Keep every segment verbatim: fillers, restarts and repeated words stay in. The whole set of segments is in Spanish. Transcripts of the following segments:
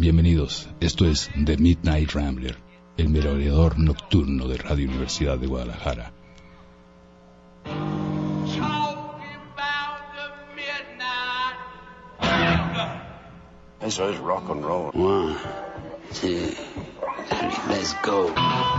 Bienvenidos, esto es The Midnight Rambler, el merodeador nocturno de Radio Universidad de Guadalajara. Eso es rock and roll. One, two, let's go.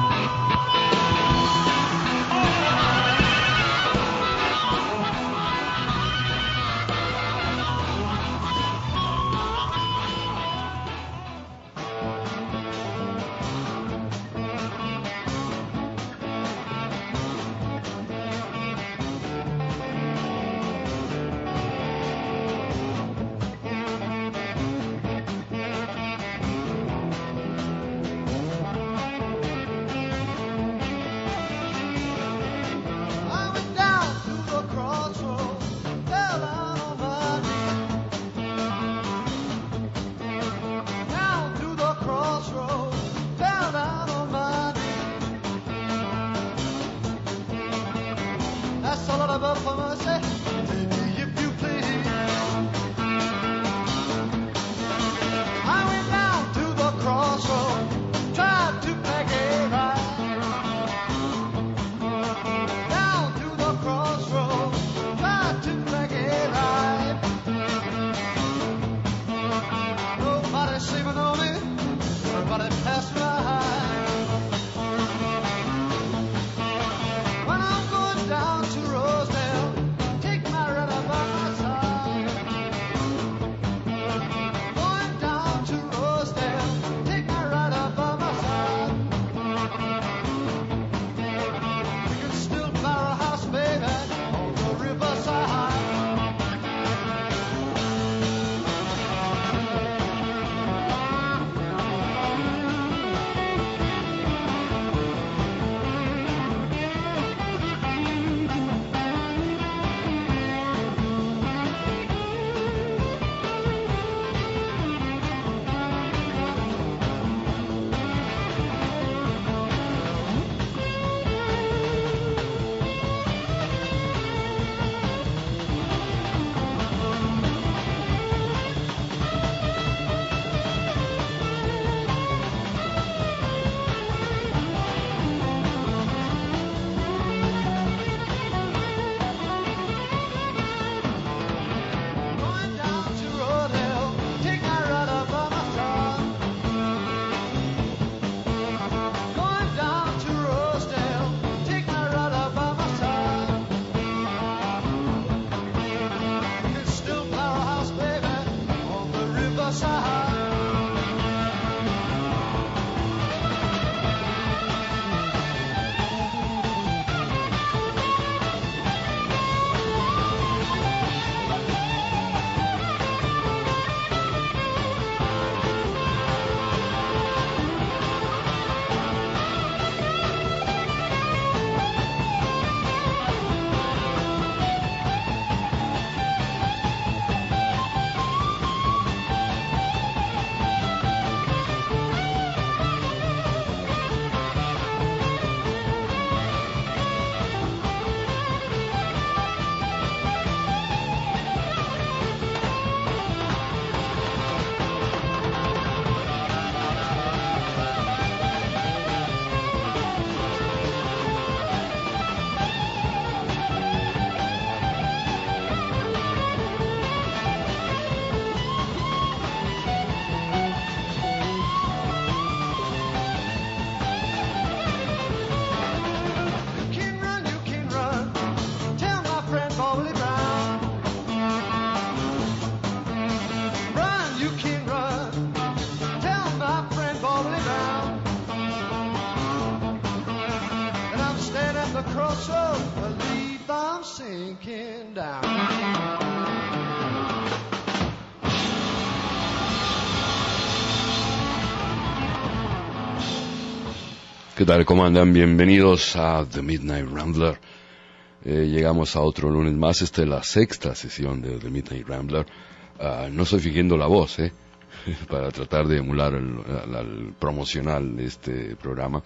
¿Qué tal? ¿Cómo andan? Bienvenidos a The Midnight Rambler. Eh, llegamos a otro lunes más. Esta es la sexta sesión de The Midnight Rambler. Uh, no estoy fingiendo la voz, ¿eh? para tratar de emular el, el, el promocional de este programa.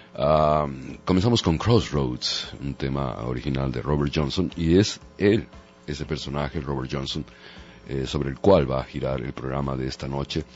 Uh, comenzamos con Crossroads, un tema original de Robert Johnson, y es él, ese personaje, Robert Johnson, eh, sobre el cual va a girar el programa de esta noche.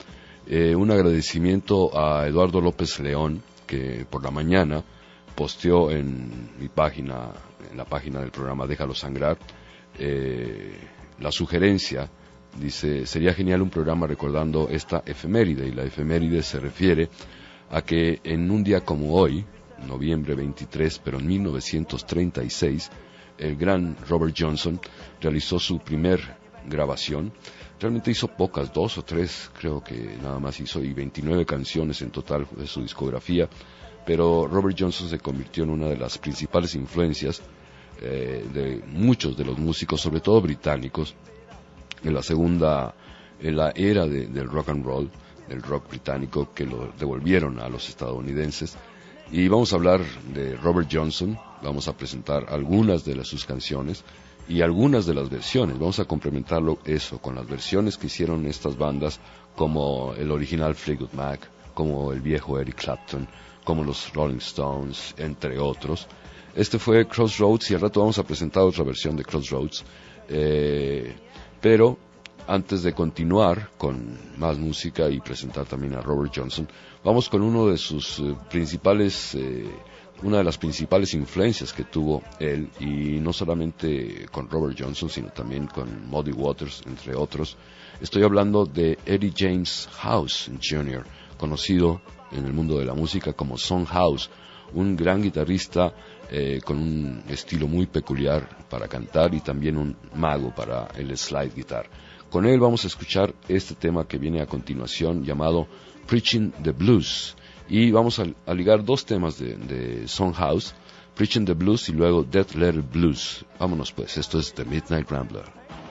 Eh, un agradecimiento a Eduardo López León, que por la mañana posteó en mi página, en la página del programa Déjalo Sangrar, eh, la sugerencia. Dice, sería genial un programa recordando esta efeméride, y la efeméride se refiere a que en un día como hoy, noviembre veintitrés, pero en mil novecientos treinta y seis, el gran Robert Johnson realizó su primer grabación. Realmente hizo pocas, dos o tres, creo que nada más hizo, y veintinueve canciones en total de su discografía, pero Robert Johnson se convirtió en una de las principales influencias eh, de muchos de los músicos, sobre todo británicos, en la segunda, en la era de, del rock and roll, del rock británico, que lo devolvieron a los estadounidenses. Y vamos a hablar de Robert Johnson, vamos a presentar algunas de las, sus canciones y algunas de las versiones. Vamos a complementarlo eso con las versiones que hicieron estas bandas, como el original Fleetwood Mac, como el viejo Eric Clapton, como los Rolling Stones, entre otros. Este fue Crossroads, y al rato vamos a presentar otra versión de Crossroads. Eh... Pero antes de continuar con más música y presentar también a Robert Johnson, vamos con uno de sus eh, principales, eh, una de las principales influencias que tuvo él, y no solamente con Robert Johnson, sino también con Muddy Waters, entre otros. Estoy hablando de Eddie James House junior, conocido en el mundo de la música como Son House, un gran guitarrista eh, con un estilo muy peculiar para cantar, y también un mago para el slide guitar. Con él vamos a escuchar este tema que viene a continuación, llamado Preaching the Blues, y vamos a, a ligar dos temas de, de Son House, Preaching the Blues y luego Death Letter Blues. Vámonos pues, esto es The Midnight Rambler.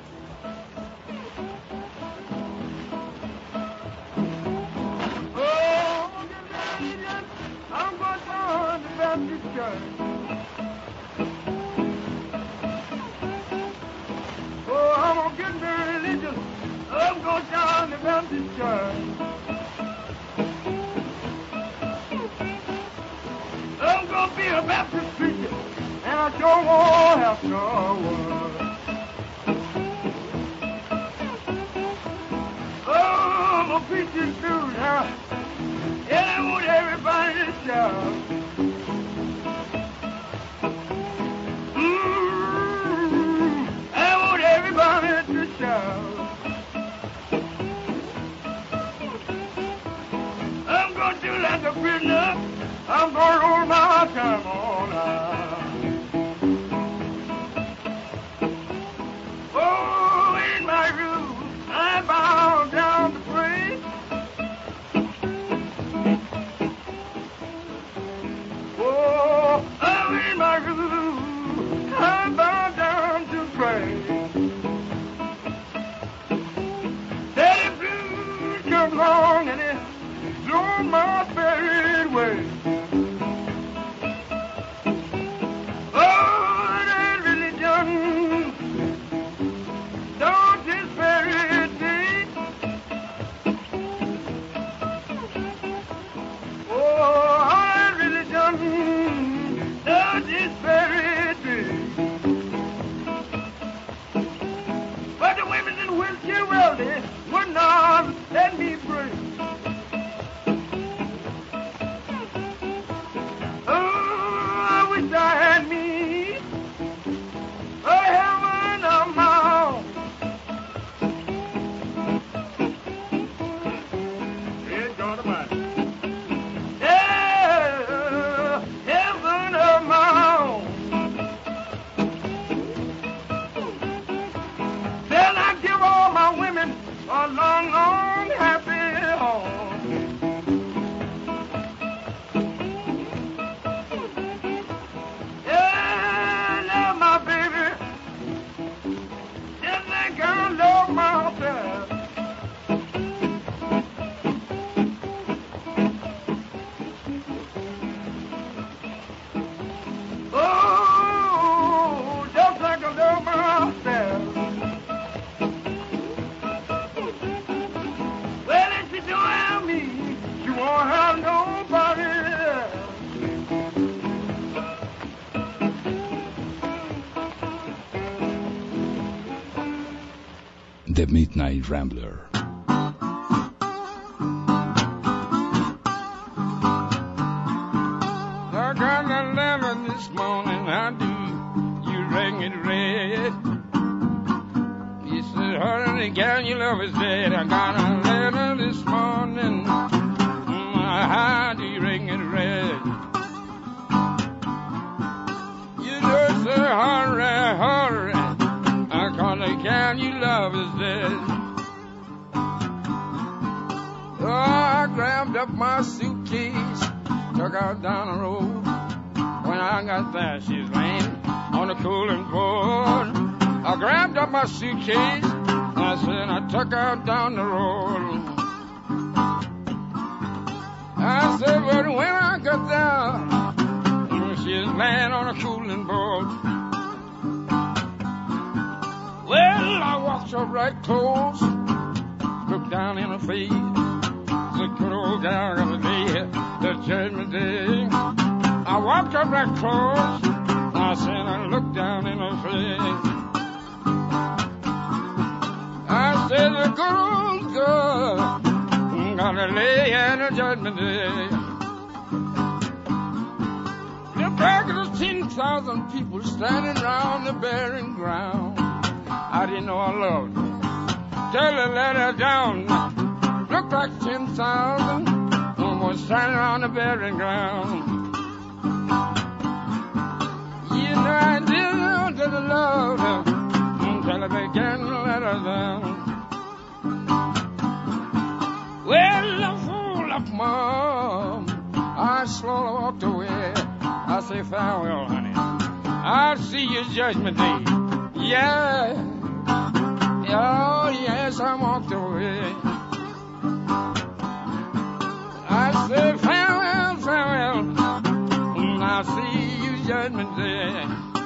I'm gonna be a Baptist preacher, and I sure won't have no one. Oh, I'm a preaching too now, and I want everybody to shout. Mm, I want everybody to shout. I'm gonna do like a prisoner. I'm gonna roll my time on out. Oh, in my room, I bow down to pray. Oh, oh, in my room, I bow down to pray. Daddy Blues come along and it blew my buried way. Would not let me pray. Oh, I wish I had me a heaven of my own. It's gonna matter. Yeah, heaven of my own. Then I give all my women a long, long, happy home. Yeah, love my baby, just like I love myself. Oh, just like I love myself. You won't have nobody else. The Midnight Rambler. it red. He said, honey, gal, your love is dead. I got a letter this morning. My heart, he ring it red. You just say, hurry, hurry. I call the gal, your love is dead. Oh, I grabbed up my suitcase, took out down the road. When I got there, she's laying on the cooling board. I grabbed up my suitcase, I said, I took out down the road. I said, but when I got there, she's laying on a cooling board. Well, I walked up right close, looked down in her face. The good old gal got to be the judgment day. I walked up right close, I said, I looked down in her face. I said, the good old girl gonna lay at the judgment day. The back of the ten thousand people standing round the burying ground. I didn't know I loved her till I let her down. Looked like ten thousand was standing around the burying ground. You know I didn't know that I loved her until I began to let her down. Well, I'm full of mom. I slowly walked away. I say farewell, honey. I'll see you judgment day. Yeah. Oh, yes, I walked away. I said farewell, farewell. I'll see you judgment day.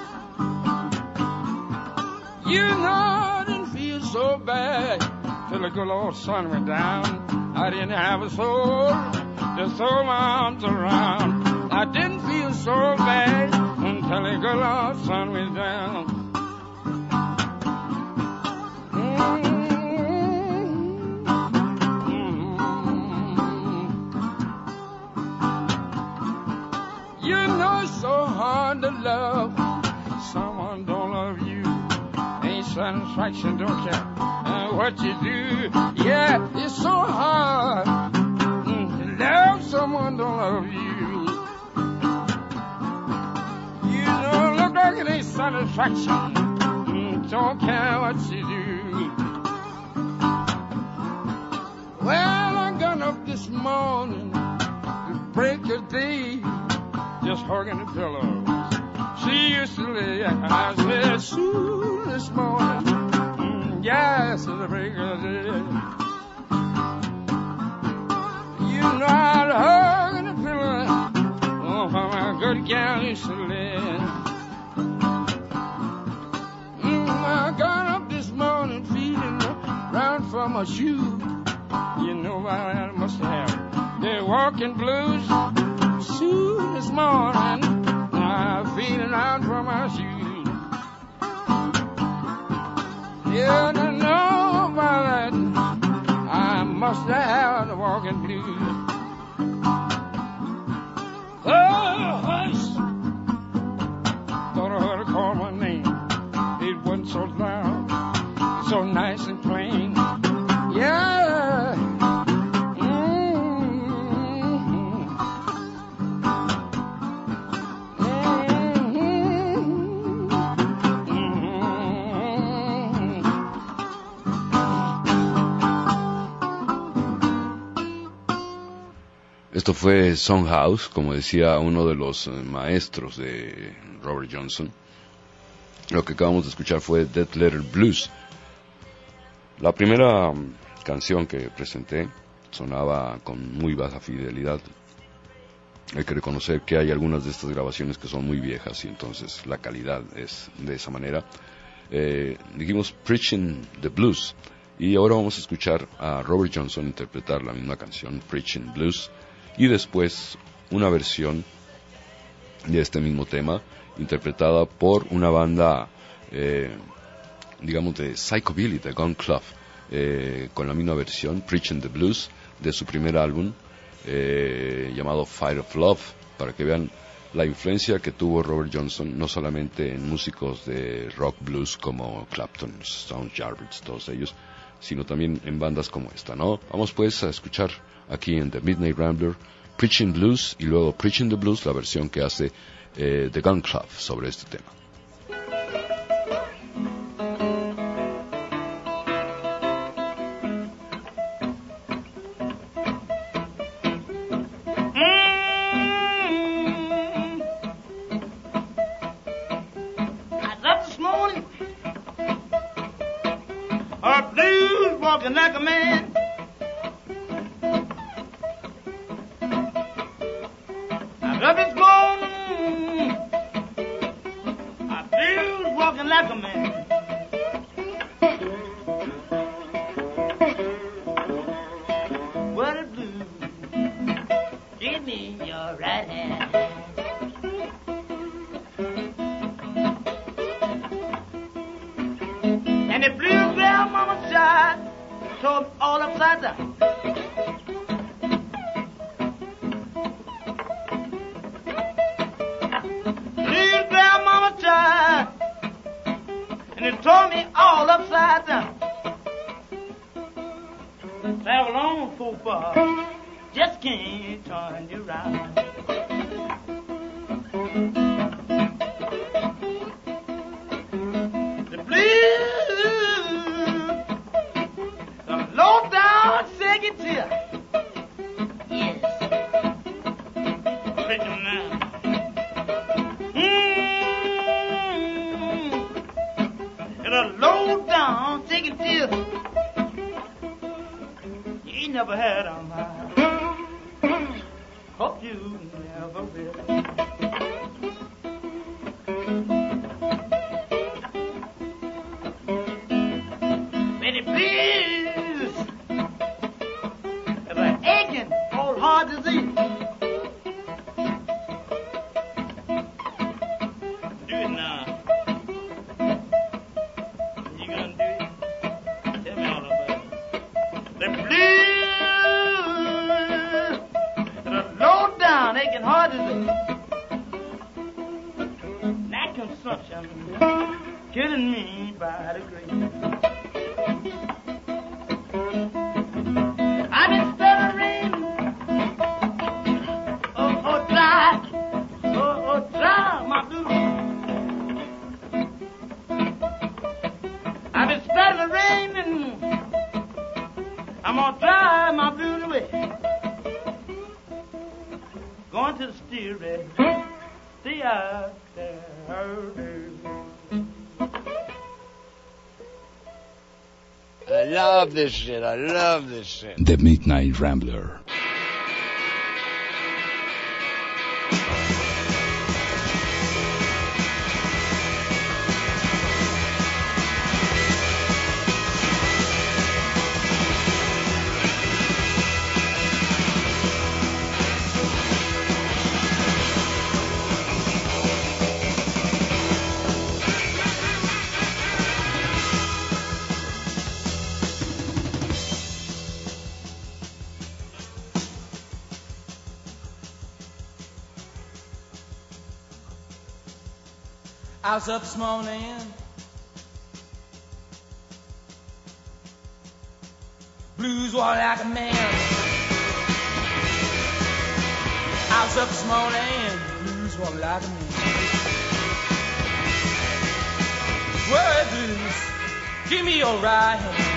You know I didn't feel so bad till the good old sun went down. I didn't have a soul to throw my arms around. I didn't feel so bad until the good old sun went down. Hard to love someone don't love you. Ain't satisfaction, don't care uh, what you do. Yeah, it's so hard mm, to love someone don't love you. You know, look like it ain't satisfaction. Mm, don't care what you do. Well, I got up this morning to break a day, just hugging the pillows she used to lay. I said, soon this morning, mm, yes, it's the break of the day. You know I'd hug the pillow, oh, how my good gal used to lay. Mm, I got up this morning feeling round for my shoe. You know I must have the walking blues. Soon this morning, I'm feeling out for my shoes. Yeah, I know about that. I must have the walking blues. Oh, hush. Thought I heard her call my name. It wasn't so loud, so nice and plain. Yeah. Esto fue Song House, como decía uno de los maestros de Robert Johnson. Lo que acabamos de escuchar fue Dead Letter Blues. La primera canción que presenté sonaba con muy baja fidelidad. Hay que reconocer que hay algunas de estas grabaciones que son muy viejas y entonces la calidad es de esa manera. Eh, dijimos Preaching the Blues, y ahora vamos a escuchar a Robert Johnson interpretar la misma canción, Preaching Blues, y después una versión de este mismo tema interpretada por una banda eh, digamos de psychobilly, de Gun Club, eh, con la misma versión, Preaching the Blues, de su primer álbum eh, llamado Fire of Love, para que vean la influencia que tuvo Robert Johnson no solamente en músicos de rock blues como Clapton, Stone Jarvis, todos ellos, sino también en bandas como esta, ¿no? Vamos pues a escuchar aquí en The Midnight Rambler Preaching Blues y luego Preaching the Blues, la versión que hace eh, The Gun Club sobre este tema. Like a man, I love his morning. I feel walking like a man. What a blues, give me your right hand. And the blues bell mama side. So all upside down. Little brown mama tried, and it tore me all upside down. Travel on so far, just can't turn you around. The blues. Low down, second tier. Yes. Pick him now. Mmm. And a low down, second tier. You ain't never had a mind. Hope you never will. Betty, please. Heart disease. Do it now. You gonna do it? Tell me all about it. The blues, the low down aching heart disease. That consumption killing me by the grave. I've been stuttering. The rain and I'm gonna drive my blues away. Going to the steering, stay out there. I love this shit. I love this shit. The Midnight Rambler. I was up this morning, blues were like a man. I was up this morning, blues were like a man. Word blues, give me your right hand.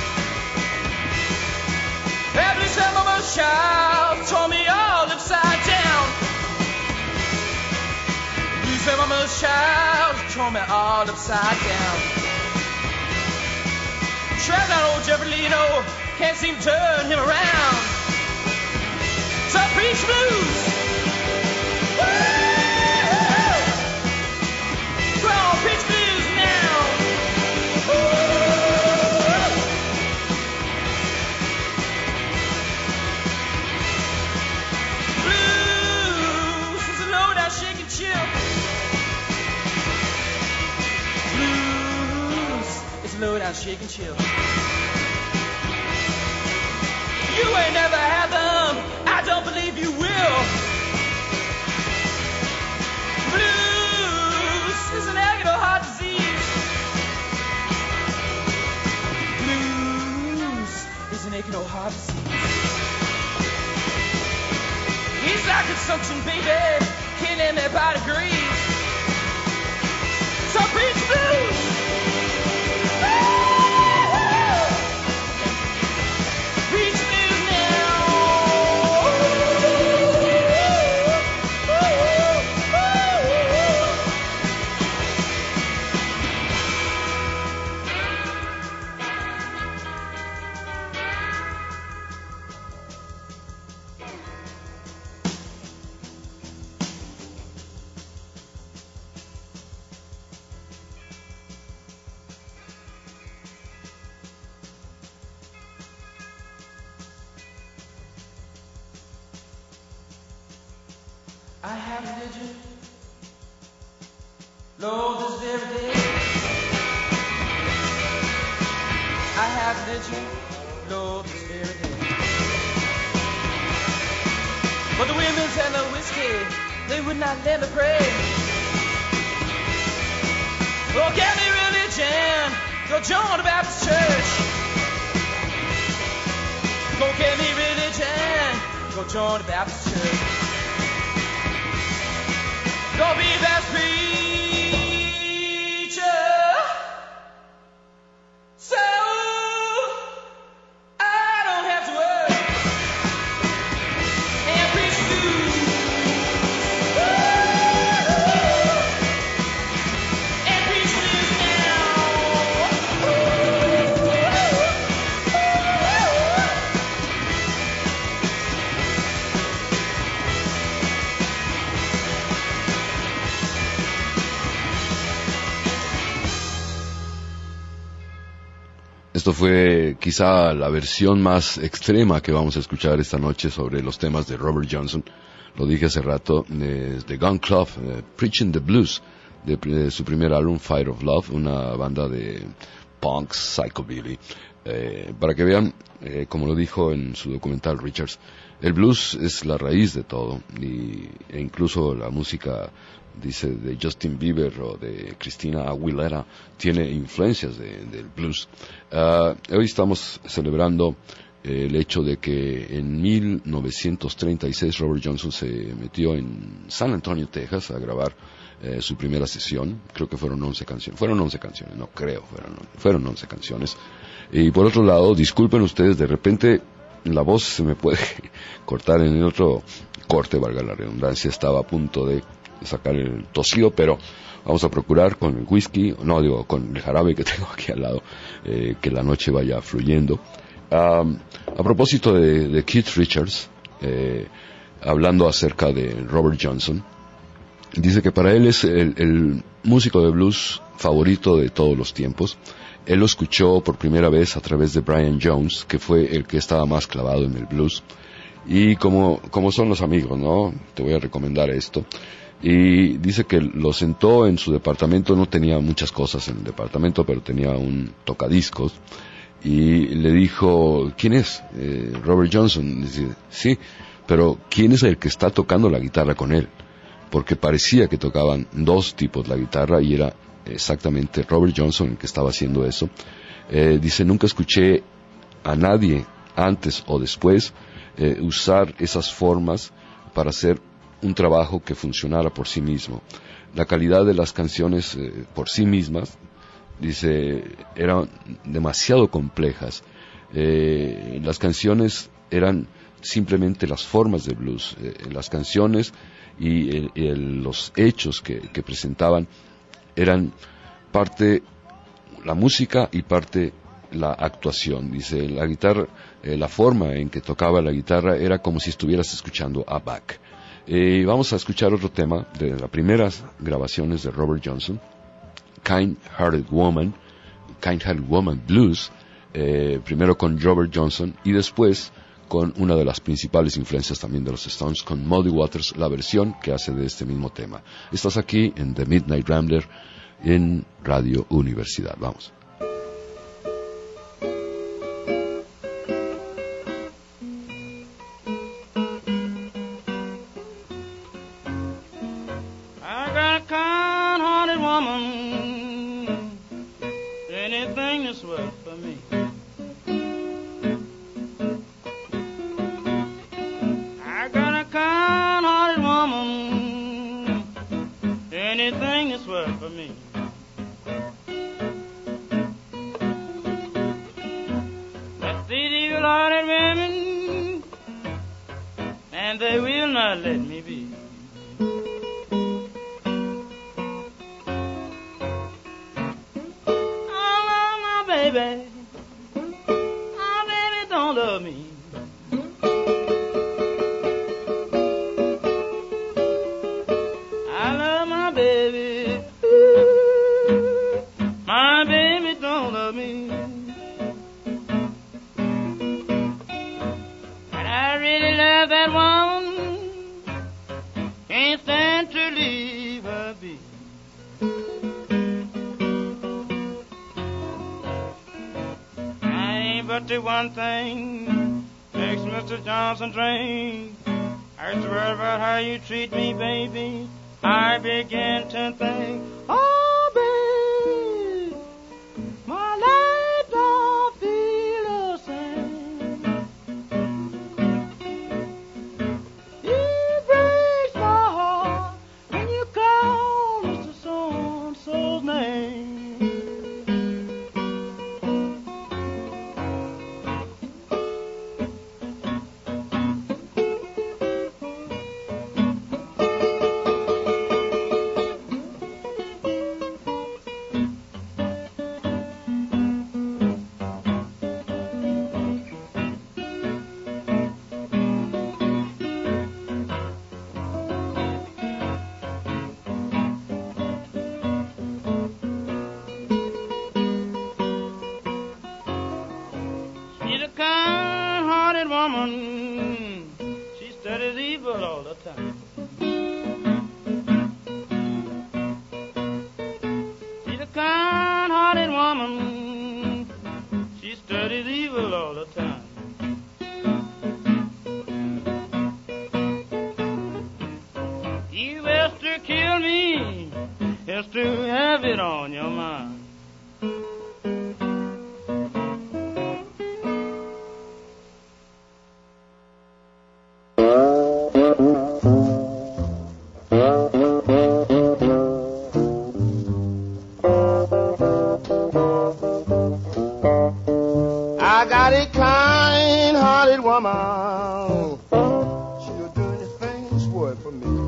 Every time I'm a child, tore me all upside down. From a mother's child, tore me all upside down. Trapped out old Jeffrey Leno, can't seem to turn him around. So preach blues. Woo! Come on, preach blues now. Woo! Blues is a low down shake and chill. Slow down, shake and chill. You ain't never had them, I don't believe you will. malfunction, baby, killing me by degrees. So preach blues. Preach blues now. I have religion, Lord, this very day. I have religion, Lord, this very day. But the women's and the whiskey, they would not let me pray. Oh, get me religion, go join the Baptist church. Go get me religion, go join the Baptist church. Go be that preacher, so I don't have to work and preach blues, and preach blues now. Esto fue quizá la versión más extrema que vamos a escuchar esta noche sobre los temas de Robert Johnson. Lo dije hace rato, eh, The Gun Club, eh, Preaching the Blues, de, de su primer álbum, Fire of Love, una banda de punk, psychobilly. Eh, para que vean, eh, como lo dijo en su documental Richards, el blues es la raíz de todo, y, e incluso la música, dice, de Justin Bieber o de Christina Aguilera tiene influencias de, del blues. Uh, hoy estamos celebrando eh, el hecho de que en mil novecientos treinta y seis Robert Johnson se metió en San Antonio, Texas, a grabar eh, su primera sesión. Creo que fueron once canciones. Fueron once canciones, no creo, fueron, fueron once canciones. Y por otro lado, disculpen ustedes, de repente la voz se me puede cortar en el otro corte, valga la redundancia. Estaba a punto de sacar el tosido, pero vamos a procurar con el whisky, no digo, con el jarabe que tengo aquí al lado, eh, que la noche vaya fluyendo. Um, a propósito de, de Keith Richards, eh, hablando acerca de Robert Johnson, dice que para él es el, el músico de blues favorito de todos los tiempos. Él lo escuchó por primera vez a través de Brian Jones, que fue el que estaba más clavado en el blues. Y como, como son los amigos, ¿no? Te voy a recomendar esto. Y dice que lo sentó en su departamento, no tenía muchas cosas en el departamento, pero tenía un tocadiscos, y le dijo, ¿quién es? Eh, Robert Johnson. Dice, sí, pero ¿quién es el que está tocando la guitarra con él? Porque parecía que tocaban dos tipos la guitarra, y era exactamente Robert Johnson el que estaba haciendo eso. Eh, dice, nunca escuché a nadie antes o después eh, usar esas formas para hacer un trabajo que funcionara por sí mismo. La calidad de las canciones eh, por sí mismas, dice, eran demasiado complejas. Eh, las canciones eran simplemente las formas de blues. Eh, las canciones y el, el, los hechos que, que presentaban eran parte la música y parte la actuación. Dice, la guitarra, eh, la forma en que tocaba la guitarra era como si estuvieras escuchando a Bach. Eh, vamos a escuchar otro tema de las primeras grabaciones de Robert Johnson, Kind Hearted Woman, Kind Hearted Woman Blues, eh, primero con Robert Johnson y después con una de las principales influencias también de los Stones, con Muddy Waters, la versión que hace de este mismo tema. Estás aquí en The Midnight Rambler en Radio Universidad. Vamos. I got a kind-hearted not let me be. I love my baby. My baby don't love me. I love my baby. My baby don't love me. And I really love that woman. Can't stand to leave her be. I ain't but the one thing makes Mister Johnson drink. I used to worry about how you treat me, baby. I began to think, oh, babe, my life don't feel the same. It breaks my heart when you call Mister So-and-so's name. She's a kind-hearted woman. She studies evil all the time. She's a kind-hearted woman. She studies evil all the time. You best to kill me, just to have it on your mind. I got a kind-hearted woman. She'll do anything that's worth for me.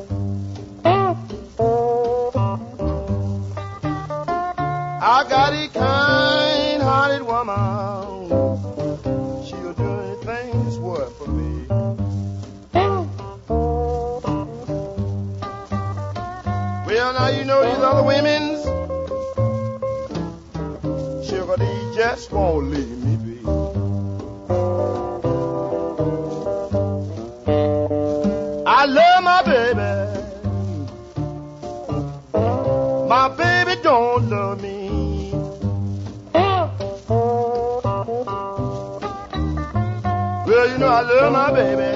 I got a kind-hearted woman. She'll do anything that's worth for me. Well, now you know these other women's sugar, they just won't leave me be. I love my baby. My baby don't love me. Well, you know I love my baby.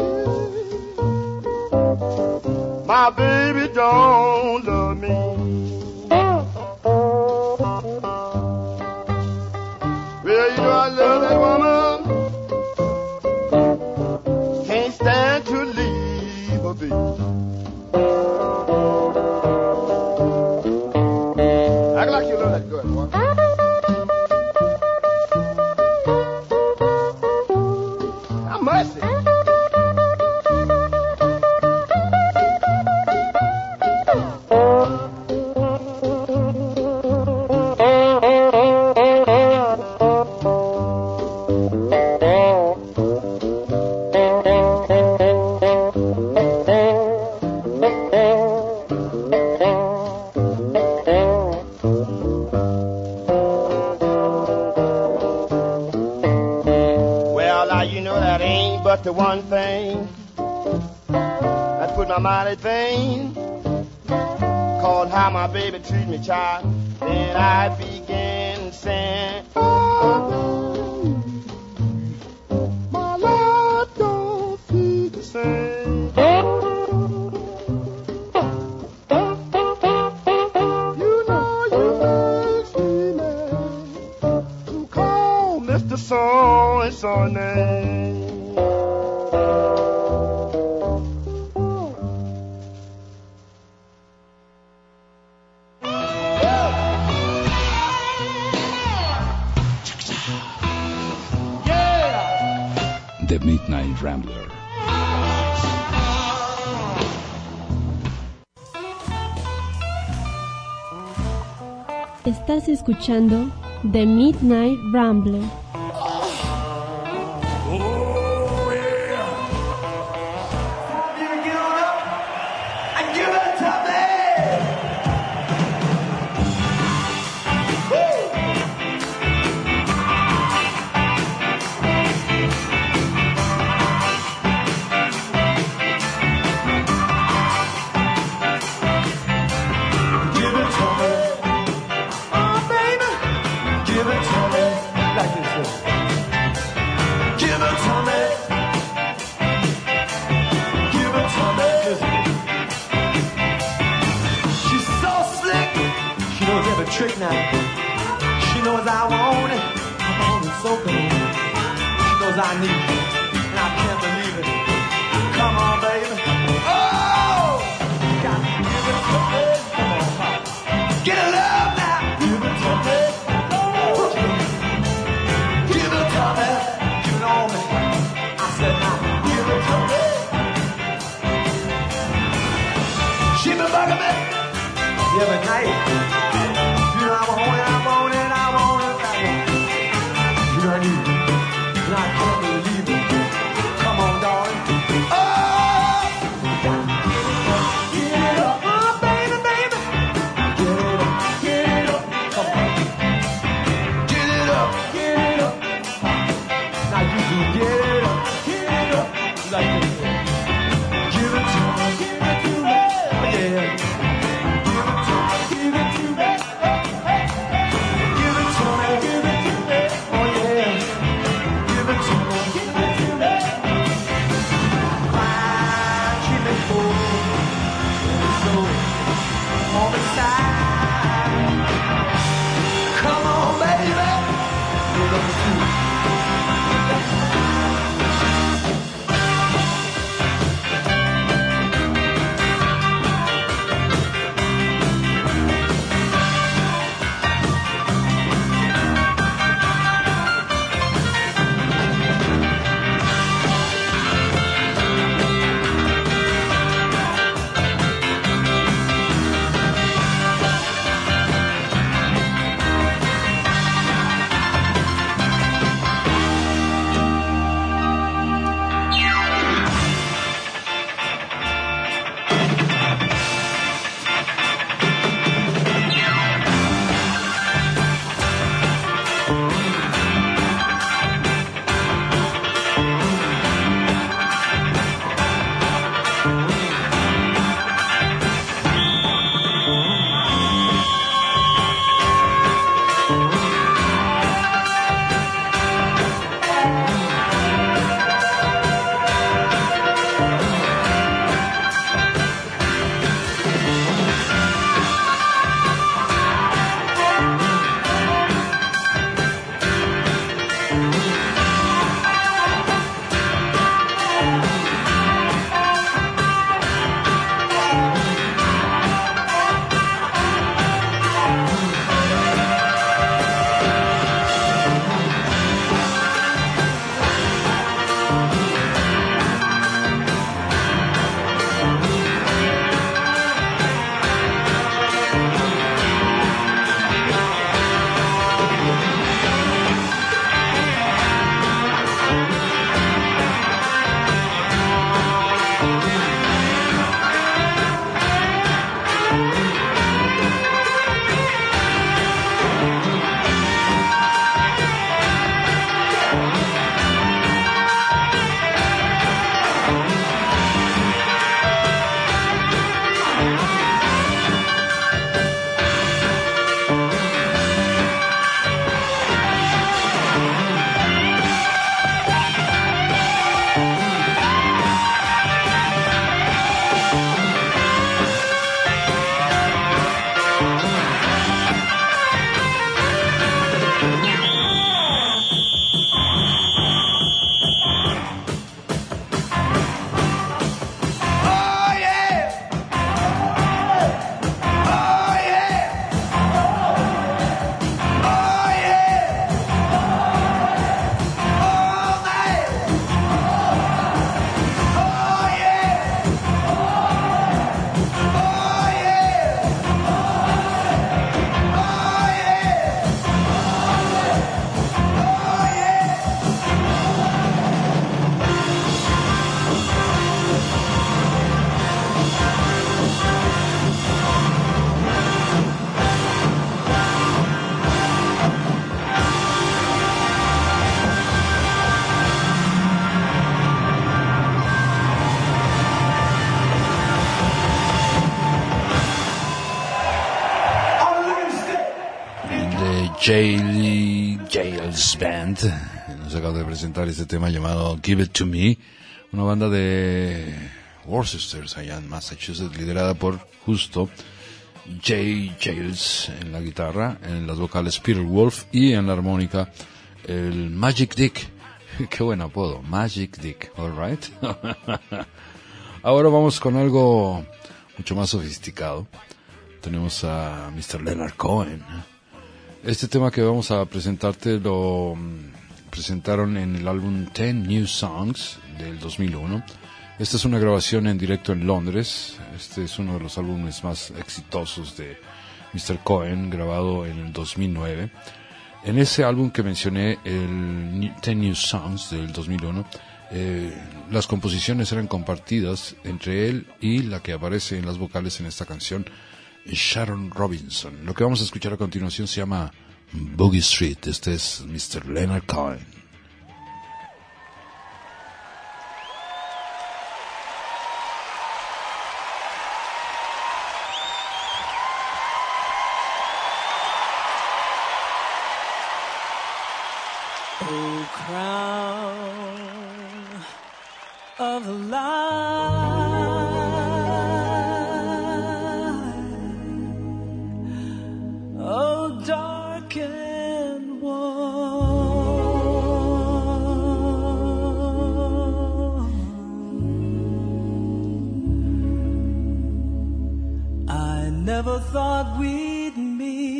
My baby don't love me. Well, you know I love that woman. Can't stand to leave her be. Act like you love that girl, boy. Have mercy. The one thing that put my mind at vain, called how my baby treat me, child. Then I began saying, oh, my life don't feel the same. You know you makes me mad to call Mister So-and-so name. The Midnight Rambler. Estás escuchando The Midnight Rambler. Trick now. She knows I want it. I want it so bad. She knows I need it, and I can't believe it. Come on, baby. Oh, got to give it to me. Come on, pop. Get a love now. Give it to me. Oh, give it to me. You know me. I said now, give it to me. She been bugging me every night. I want it, I want it, I want it, I want it. You know I need it, and I can't believe it. Come on, darling. Oh! Get it up, oh, baby, baby. Get it up, J. Jales Band nos acaba de presentar este tema llamado Give It To Me, una banda de Worcester, allá en Massachusetts, liderada por justo J. Jales en la guitarra, en las vocales Peter Wolf y en la armónica el Magic Dick. Qué buen apodo, Magic Dick, alright. Ahora vamos con algo mucho más sofisticado. Tenemos a mister Leonard Cohen. Este tema que vamos a presentarte lo presentaron en el álbum Ten New Songs del dos mil uno. Esta es una grabación en directo en Londres. Este es uno de los álbumes más exitosos de mister Cohen, grabado en el dos mil nueve. En ese álbum que mencioné, el Ten New Songs del dos mil uno, eh, las composiciones eran compartidas entre él y la que aparece en las vocales en esta canción, Sharon Robinson. Lo que vamos a escuchar a continuación se llama Boogie Street. Este es mister Leonard Cohen. Oh, crown of life, oh, dark and warm, I never thought we'd meet.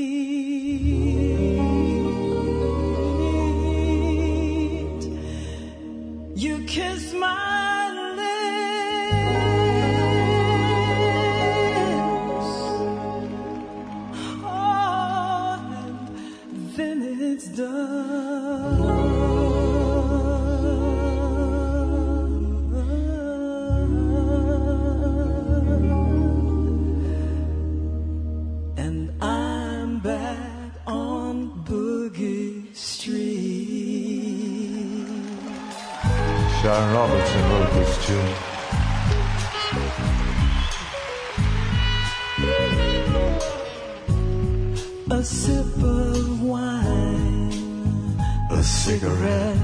You kiss my lips, oh, and then it's done. And I'm back on Boogie Street. Sharon Robertson wrote this tune. A sip of wine, a cigarette,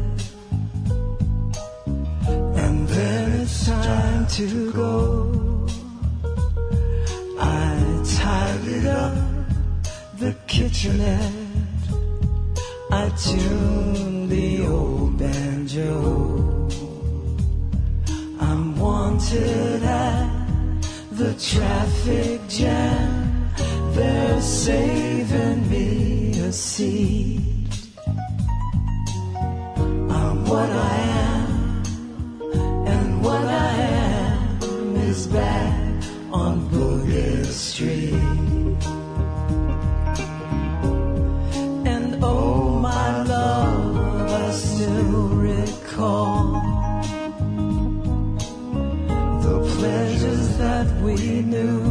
and then it's time to go. I tidied up the kitchenette, I tuned the old banjo. I'm wanted at the traffic jam, they're saving me a seat. I'm what I am, and what I am is back on Boogie Street. And oh my love, I still recall the pleasures that we knew,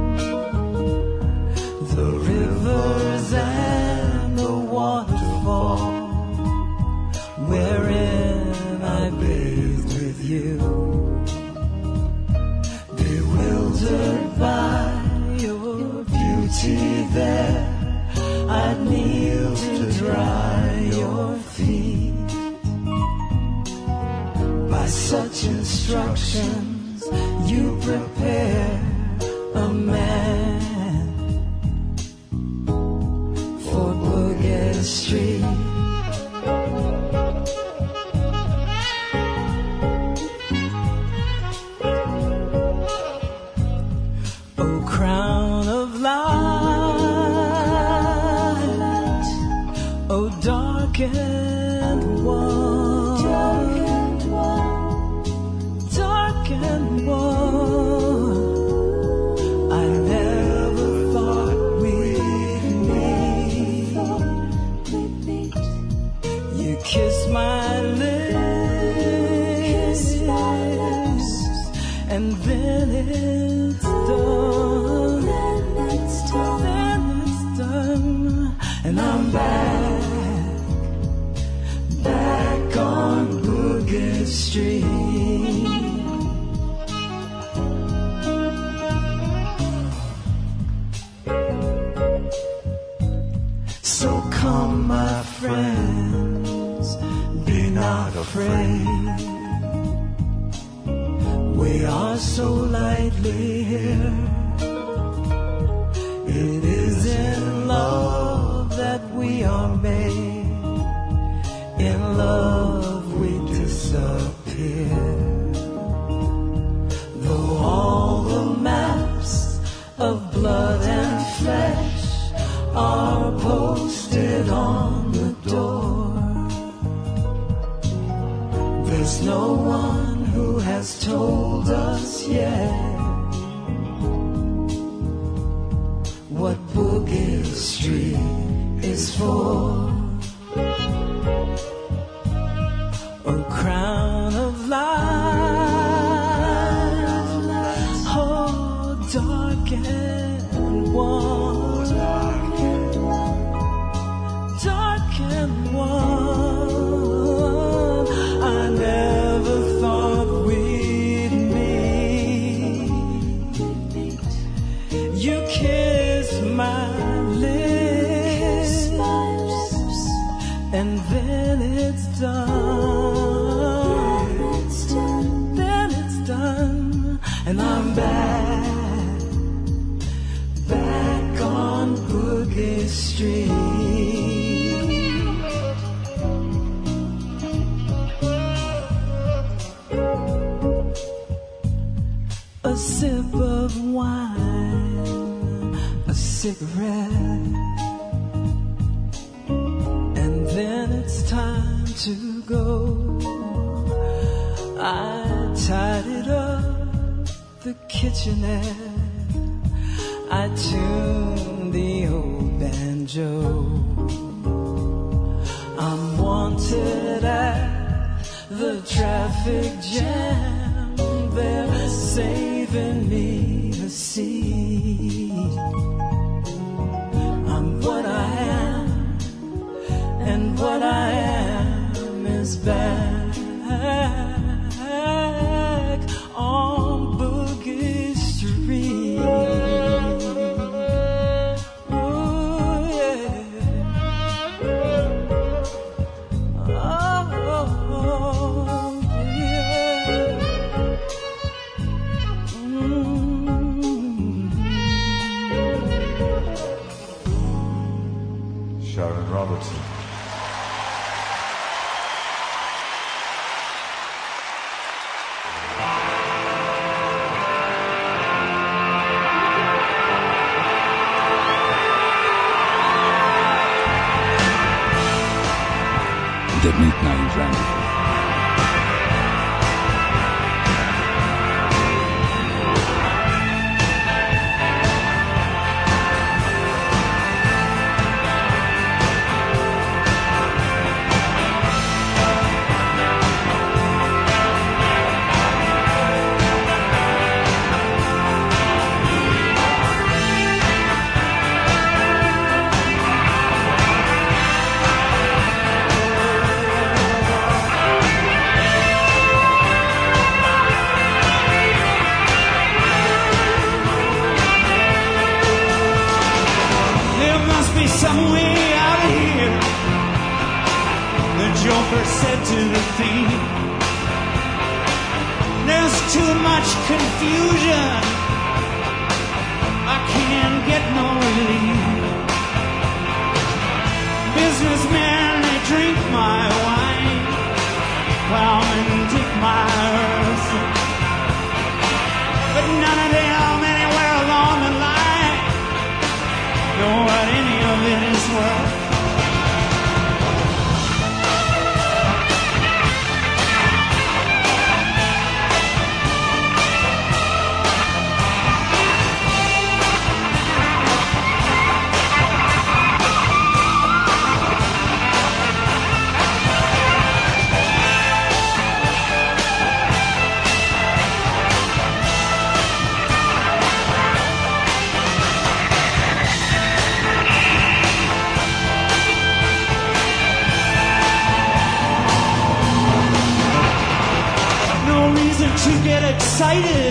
the rivers and the waterfall, wherein I bathed with you. Bewildered by your beauty there, I'd kneel to dry your feet. By such instructions you prepare a man for Boogie Street. Oh, crown of light, oh, dark and warm, dark and warm, dark and warm. I never thought we'd meet. You kiss my lips, and then it's done. Then it's done, and I'm back, back on Boogie Street. So come, my friends, be not afraid. We are so lightly here. It is in love that we are made. In love we disappear. Though all the maps of blood and flesh are posted on the door, there's no one who has told us yet what Boogie Street is for. A crown of light, oh, dark and warm, dark and warm. I never thought we'd meet. You kissed my lips, and then it's done. Then it's done, and I'm back, back on Boogie Street. A sip of wine, a cigarette, and then it's time to go. I tidied up the kitchenette, I tuned the old banjo. I'm wanted at the traffic jam, they're saving me a seat. I'm what I am, and what I am is back on Boogie Street. Ooh, yeah. Oh, yeah. Mm. Sharon Robertson. The Midnight Rambler. Some way out of here, the joker said to the thief. There's too much confusion, I can't get no relief. Businessmen, they drink my wine, plowmen dig my earth, but none of them anywhere along the line know what any of it is worth. To get excited,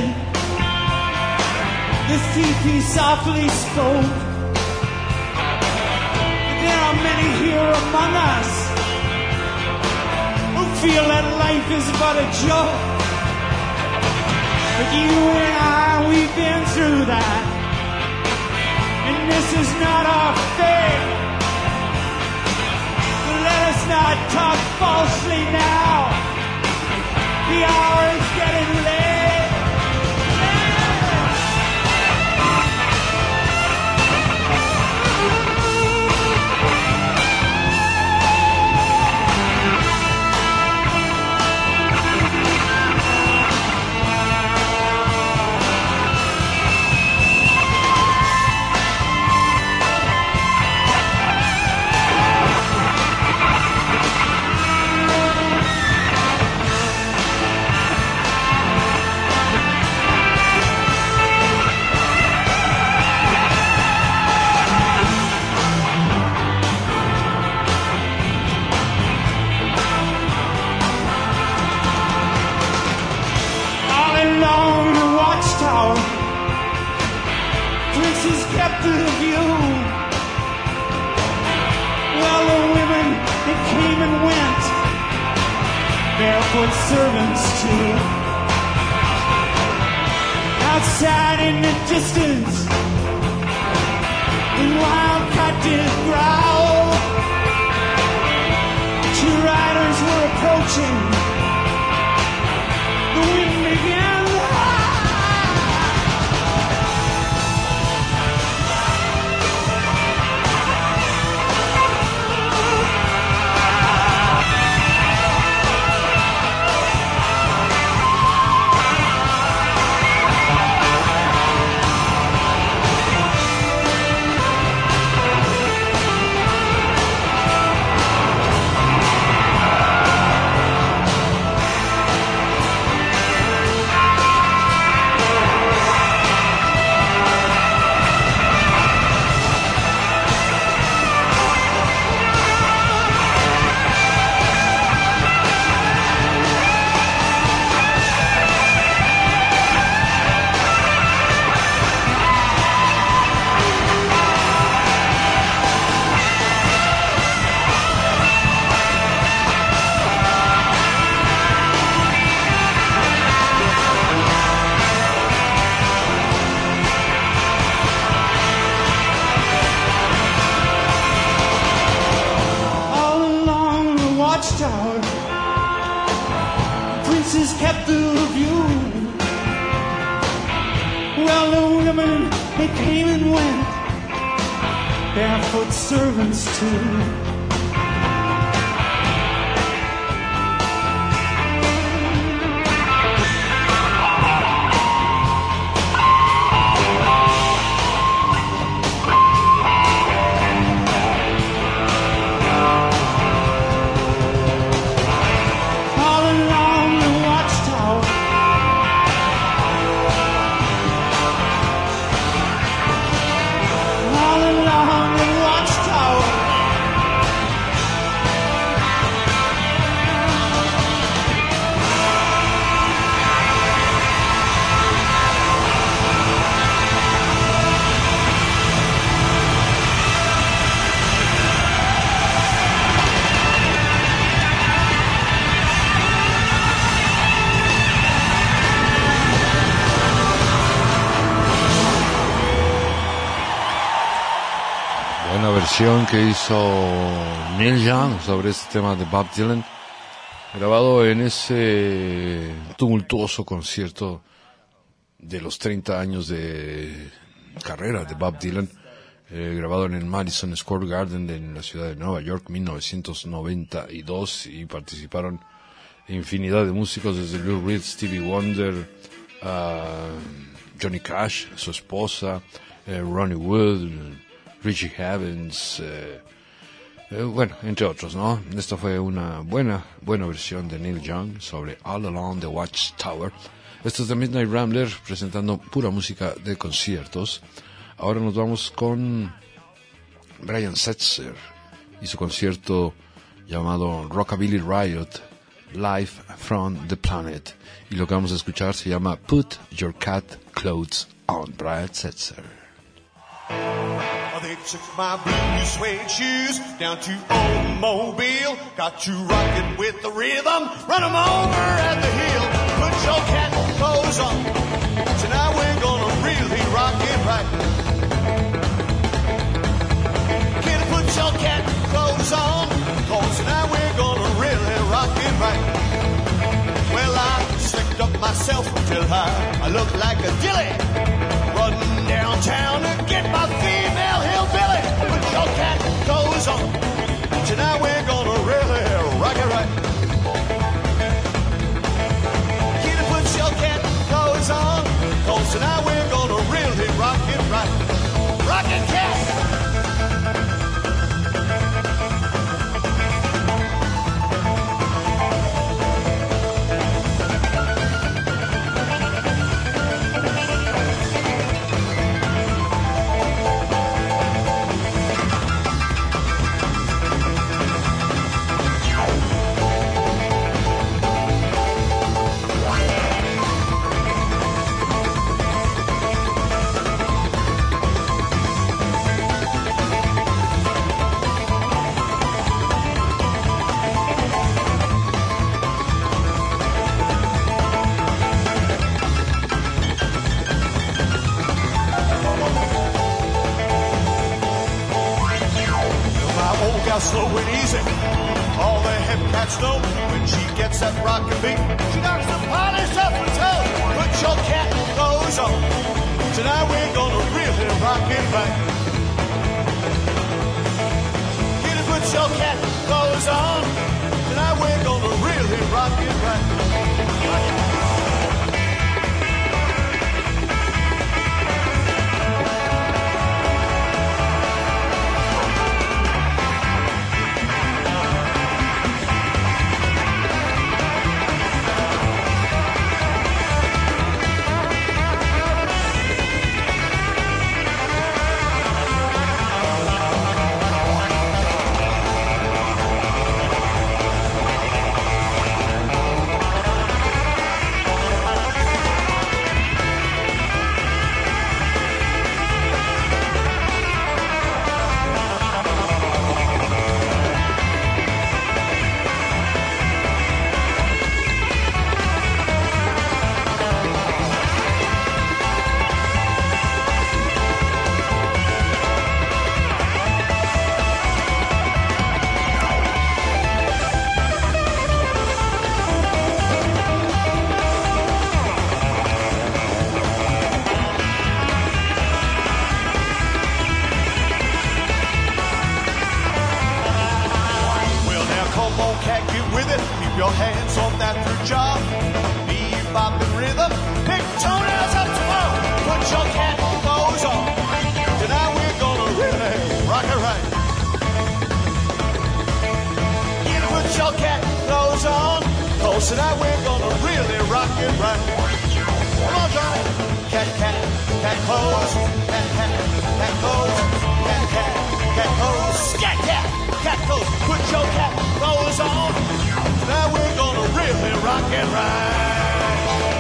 the thief he softly spoke. There are many here among us who feel that life is but a joke. But you and I, we've been through that, and this is not our fate. Let us not talk falsely now. The hour is getting late. Captive of you. Well, the women, they came and went, barefoot servants too. Outside in the distance, the wildcat did growl. Two riders were approaching. The wind began to howl. Barefoot servants too. Que hizo Neil Young sobre este tema de Bob Dylan, grabado en ese tumultuoso concierto de los treinta años de carrera de Bob Dylan, eh, grabado en el Madison Square Garden en la ciudad de Nueva York, mil novecientos noventa y dos, y participaron infinidad de músicos desde Lou Reed, Stevie Wonder, uh, Johnny Cash, su esposa, eh, Ronnie Wood, Richie Havens, eh, eh, bueno, entre otros, ¿no? Esta fue una buena, buena versión de Neil Young sobre All Along the Watchtower. Esto es The Midnight Rambler, presentando pura música de conciertos. Ahora nos vamos con Brian Setzer y su concierto llamado Rockabilly Riot, Live from the Planet. Y lo que vamos a escuchar se llama Put Your Cat Clothes On, Brian Setzer. they took my blue suede shoes down to Old Mobile. Got to rockin' with the rhythm, run 'em over at the hill. Put your cat clothes on, tonight we're gonna really rock it right. Kid, put your cat clothes on, cause tonight we're gonna really rock it right. Well, I slicked up myself till I, I look like a dilly, running downtown to get my female hillbilly. Put your cat clothes on, tonight we're gonna really rock it right. Kitty, put your cat clothes on, cause tonight we're gonna really rock it right. Rock it, cat! Slow and easy, all the hip cats know. When she gets that rockin' beat, she knocks the polish off her toe. Put your cat clothes on, tonight we're gonna really rock it right. Kitty, put your cat clothes on, tonight we're gonna really rock it right. Rock it. Your hands on that through job, bebop and rhythm, pick toenails up tomorrow. Put your cat clothes on, tonight we're gonna really rock it right. You put your cat clothes on, cause tonight we're gonna really rock it right. Come on, Johnny. Cat, cat, cat clothes, cat, cat, cat clothes, cat, cat, cat clothes, scat, cat, cat clothes. Put your cat clothes on. Now we're gonna really rock and ride.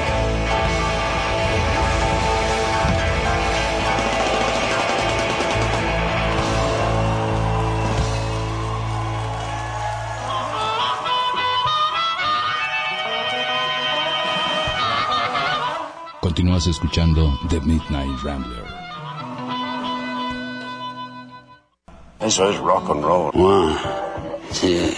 Continúas escuchando The Midnight Rambler. Eso es rock and roll. Wow. Sí.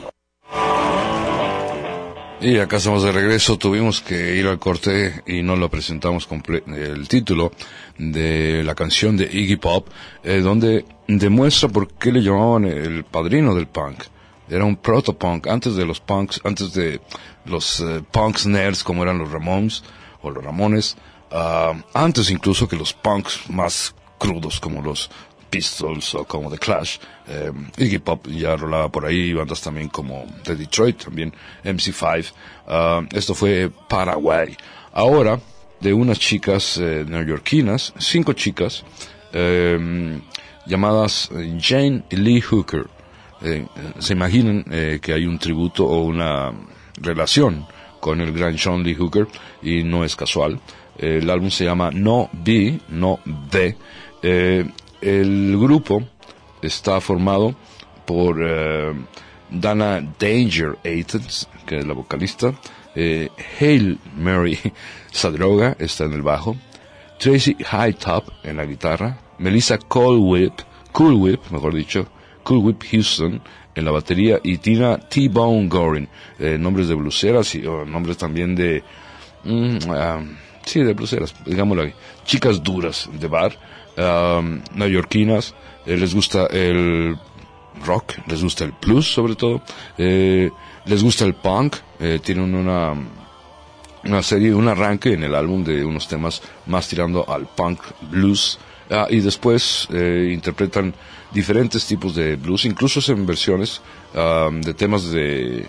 Y acá estamos de regreso. Tuvimos que ir al corte y no lo presentamos comple- el título de la canción de Iggy Pop, eh, donde demuestra por qué le llamaban el padrino del punk. Era un protopunk antes de los punks, antes de los uh, punks nerds como eran los Ramones o los Ramones, uh, antes incluso que los punks más crudos como los Pistols o como The Clash. eh, Iggy Pop ya rolaba por ahí, bandas también como de Detroit, también M C cinco. Uh, esto fue Paraguay. Ahora, de unas chicas eh, neoyorquinas, cinco chicas, eh, llamadas Jane Lee Hooker. Eh, se imaginan eh, que hay un tributo o una relación con el gran John Lee Hooker, y no es casual. Eh, el álbum se llama No B, No B. Eh, el grupo está formado por eh, Dana Danger Athens, que es la vocalista, eh, Hail Mary Sadroga está en el bajo, Tracy Hightop en la guitarra, Melissa Cool Whip, Cool Whip, mejor dicho, Cool Whip Houston en la batería y Tina T-Bone Gorin, eh, nombres de bluseras y oh, nombres también de, mm, uh, sí, de bluseras, digámoslo ahí, chicas duras de bar, um, neoyorquinas, eh, les gusta el rock, les gusta el blues sobre todo, eh, les gusta el punk, eh, tienen una una serie, un arranque en el álbum de unos temas más tirando al punk blues, ah, y después eh, interpretan diferentes tipos de blues, incluso en versiones um, de temas de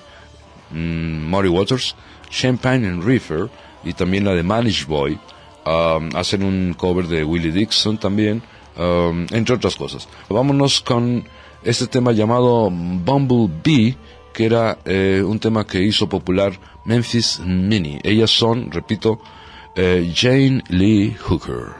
um, Muddy Waters, Champagne and Reefer, y también la de Manish Boy. Um, hacen un cover de Willie Dixon también, um, entre otras cosas. Vámonos con este tema llamado Bumblebee, que era eh, un tema que hizo popular Memphis Minnie. Ellas son, repito, eh, Jane Lee Hooker.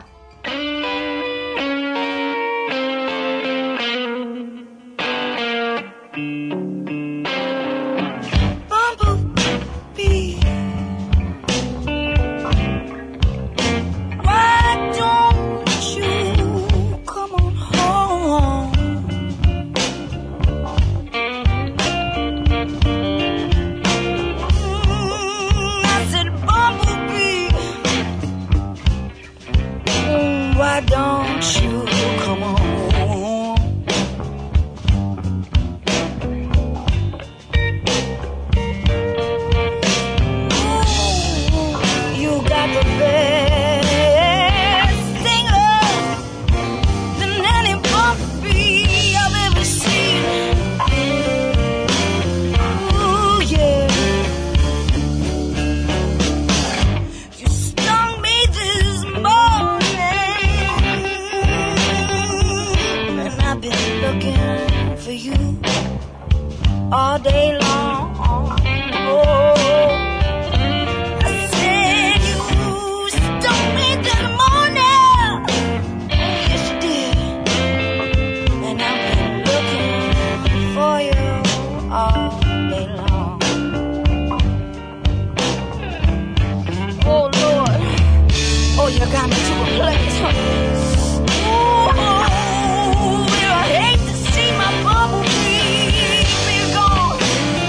Ooh, I hate to see my bumblebee be gone.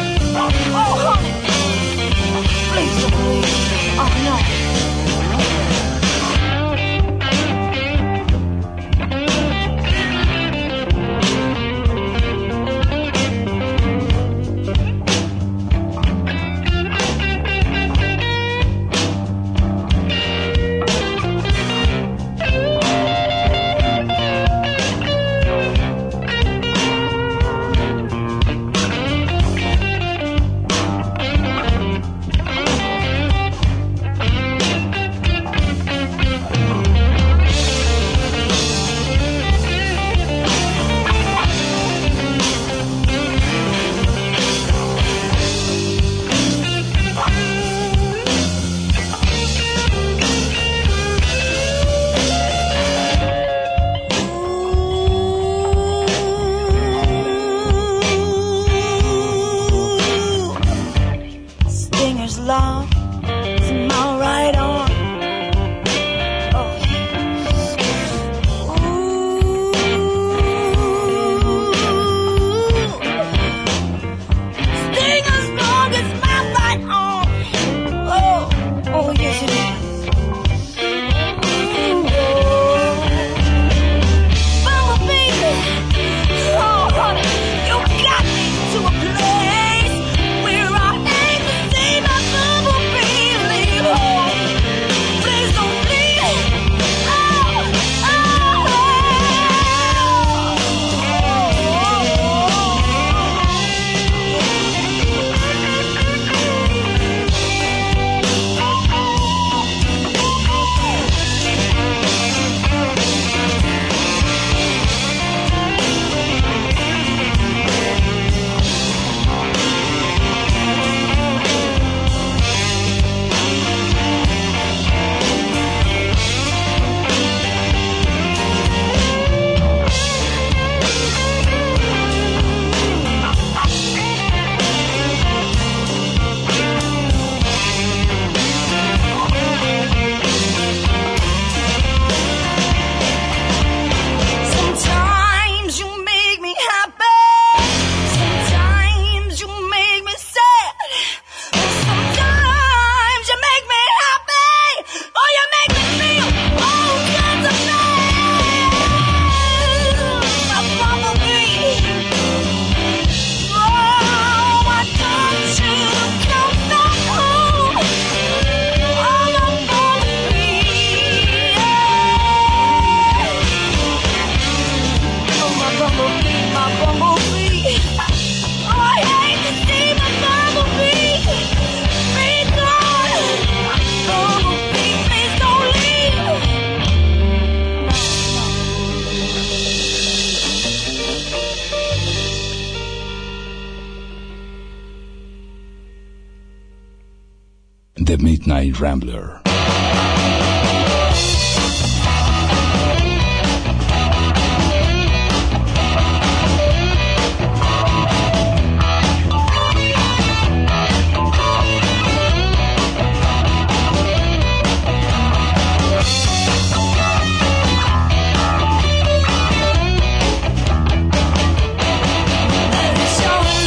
The Midnight Rambler.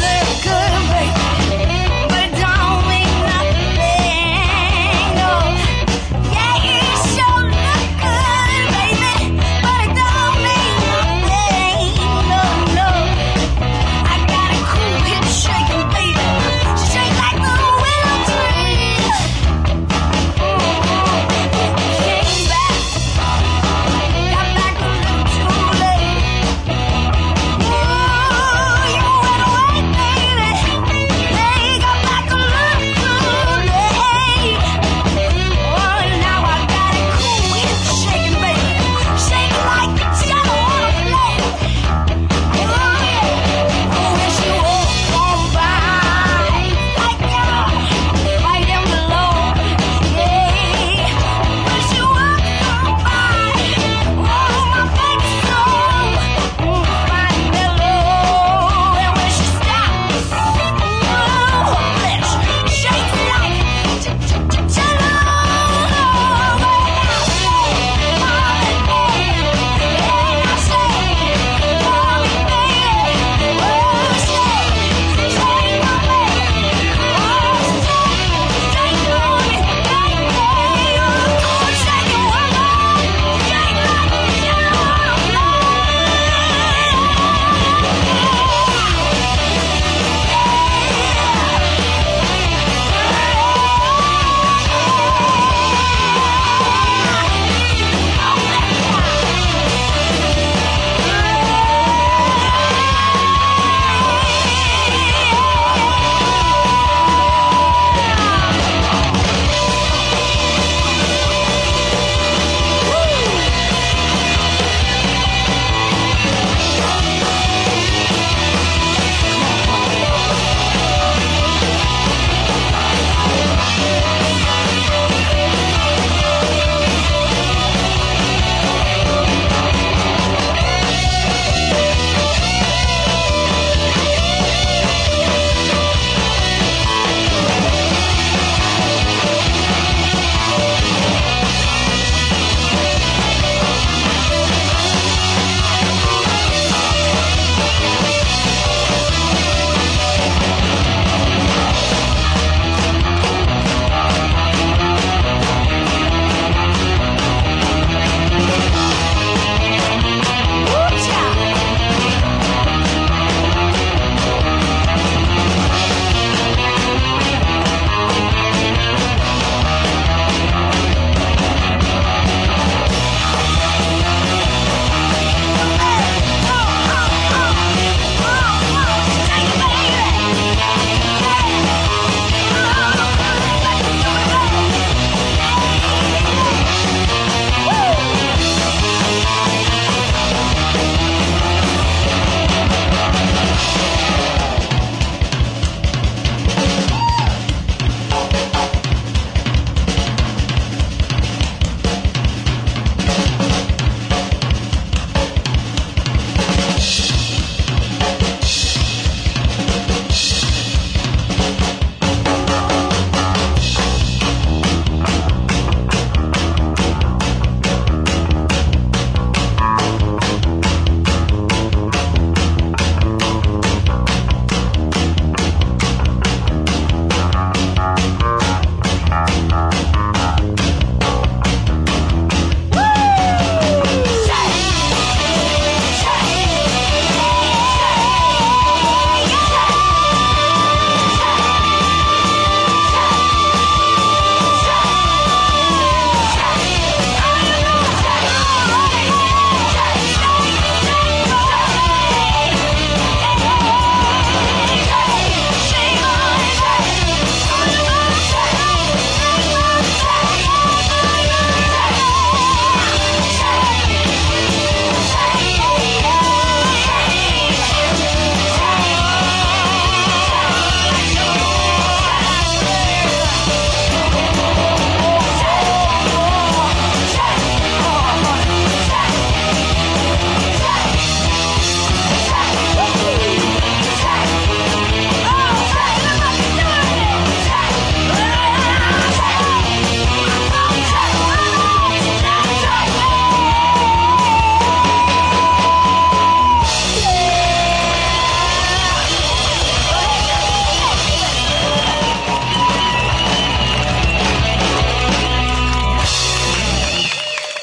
But don't mean nothing, no.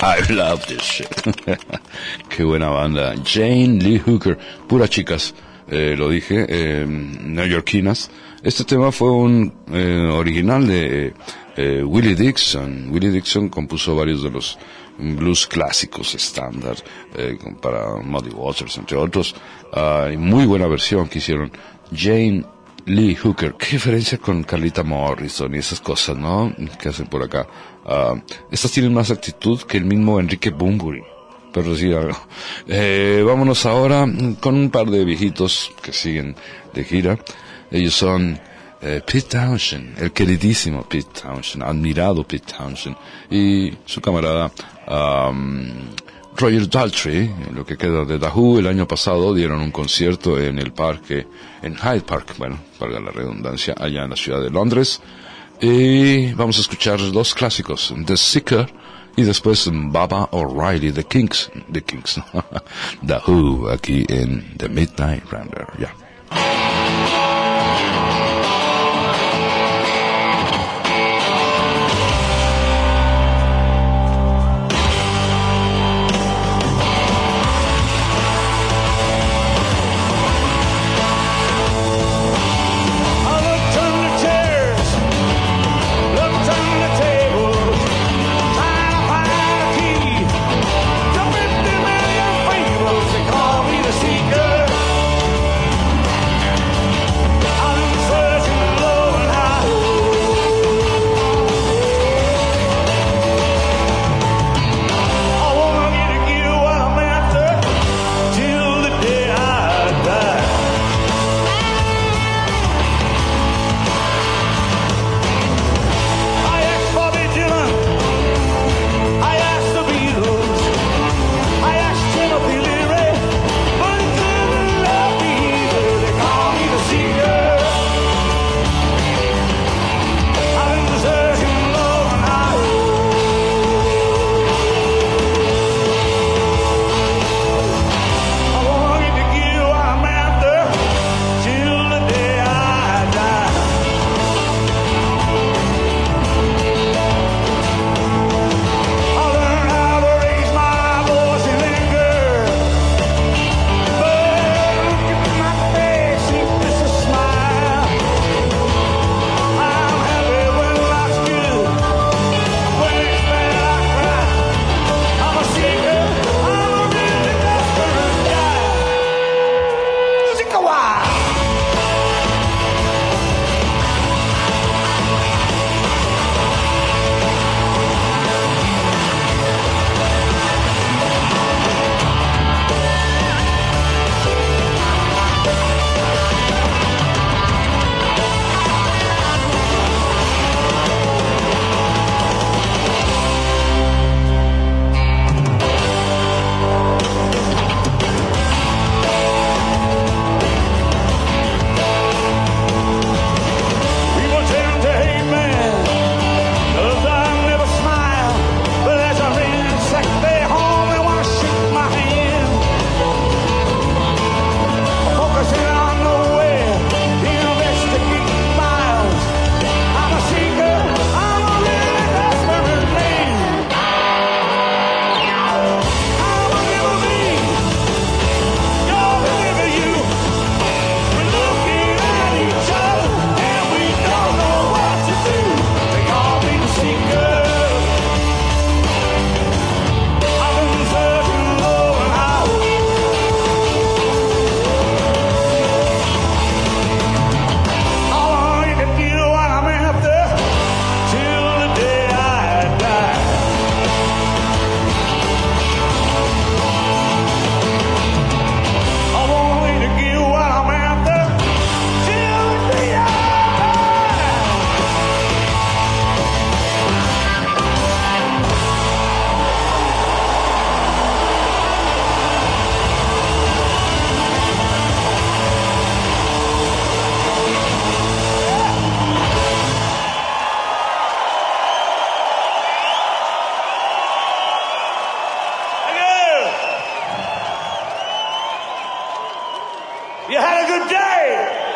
I love this shit. Qué buena banda. Jane Lee Hooker, puras chicas, eh, lo dije, eh, neoyorquinas. Este tema fue un eh, original de eh, Willie Dixon. Willie Dixon compuso varios de los blues clásicos estándar eh, para Muddy Waters, entre otros. Uh, y muy buena versión que hicieron Jane Lee Hooker. Qué diferencia con Carlita Morrison y esas cosas, ¿no? Que hacen por acá. Uh, estas tienen más actitud que el mismo Enrique Bunbury, pero decir algo. Eh, vámonos ahora con un par de viejitos que siguen de gira. Ellos son eh, Pete Townshend, el queridísimo Pete Townshend, admirado Pete Townshend, y su camarada um, Roger Daltrey. Lo que queda de The Who, el año pasado dieron un concierto en el parque, en Hyde Park, bueno, valga la redundancia, allá en la ciudad de Londres. Y vamos a escuchar dos clásicos, The Seeker y después Baba O'Reilly, The Kinks, The Kinks, ¿no? The Who, aquí en The Midnight Rambler, ya. Yeah. You had a good day.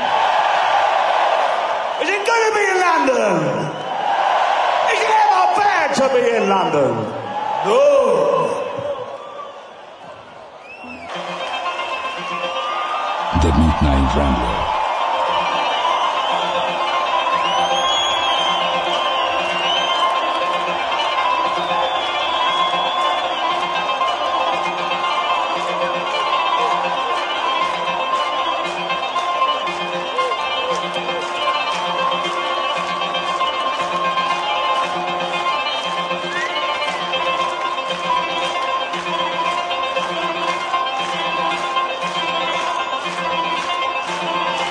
Is it good to be in London? Is it ever bad to be in London? No. Midnight Rambler. Thank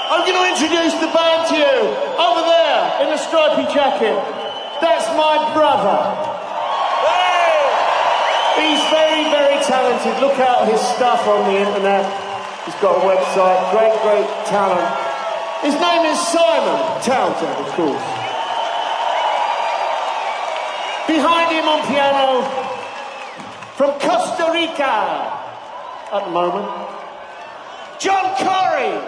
I'm going to introduce the band to you. Over there, in the stripy jacket. That's my brother. He's very, very talented. Look out his stuff on the internet. He's got a website. Great, great talent. His name is Simon Townsend, of course. Behind him on piano, from Costa Rica, at the moment, John Corey.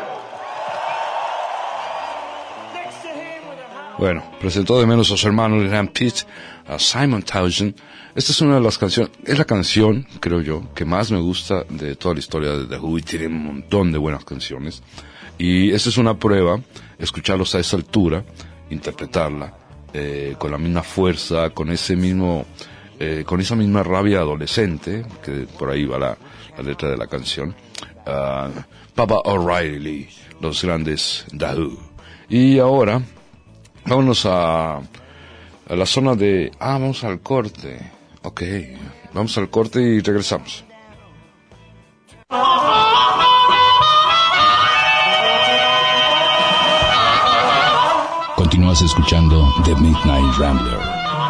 Bueno, presentó de menos a su hermano Graham Pitt, a Simon Townsend. Esta es una de las canciones, es la canción, creo yo, que más me gusta de toda la historia de The Who, y tiene un montón de buenas canciones. Y esta es una prueba, escucharlos a esa altura, interpretarla, eh, con la misma fuerza, con ese mismo, eh, con esa misma rabia adolescente, que por ahí va la, la letra de la canción. Uh, Baba O'Reilly, los grandes The Who. Y ahora, vámonos a, a la zona de... Ah, vamos al corte. Ok, vamos al corte y regresamos. Continúas escuchando The Midnight Rambler.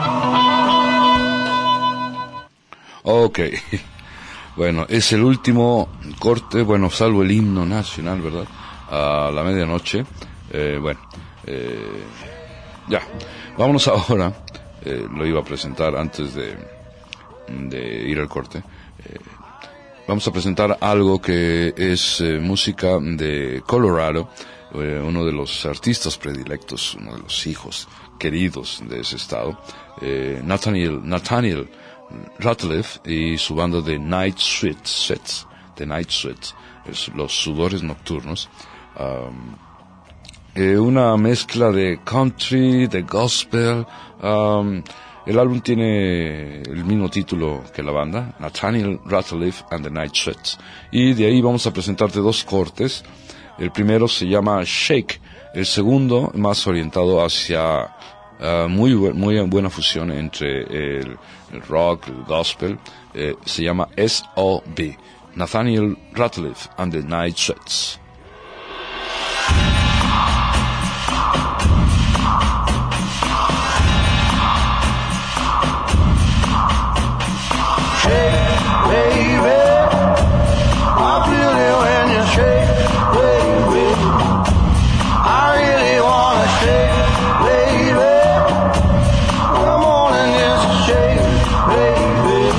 Ok, bueno, es el último corte, bueno, salvo el himno nacional, ¿verdad? A la medianoche. Eh, bueno, eh... Ya, vámonos ahora, eh, lo iba a presentar antes de, de ir al corte. Eh, vamos a presentar algo que es eh, música de Colorado, eh, uno de los artistas predilectos, uno de los hijos queridos de ese estado, eh, Nathaniel, Nathaniel Rateliff y su banda de Night Sweats, de Night Sweats, es los sudores nocturnos. Um, Eh, una mezcla de country, de gospel. Um, el álbum tiene el mismo título que la banda, Nathaniel Rateliff and the Night Sweats. Y de ahí vamos a presentarte dos cortes. El primero se llama Shake. El segundo, más orientado hacia uh, muy, bu- muy buena fusión entre el, el rock, el gospel. Eh, se llama S O B. Nathaniel Rateliff and the Night Sweats. Baby, I feel it when you shake, baby. I really wanna shake, baby. Come on and just shake, baby.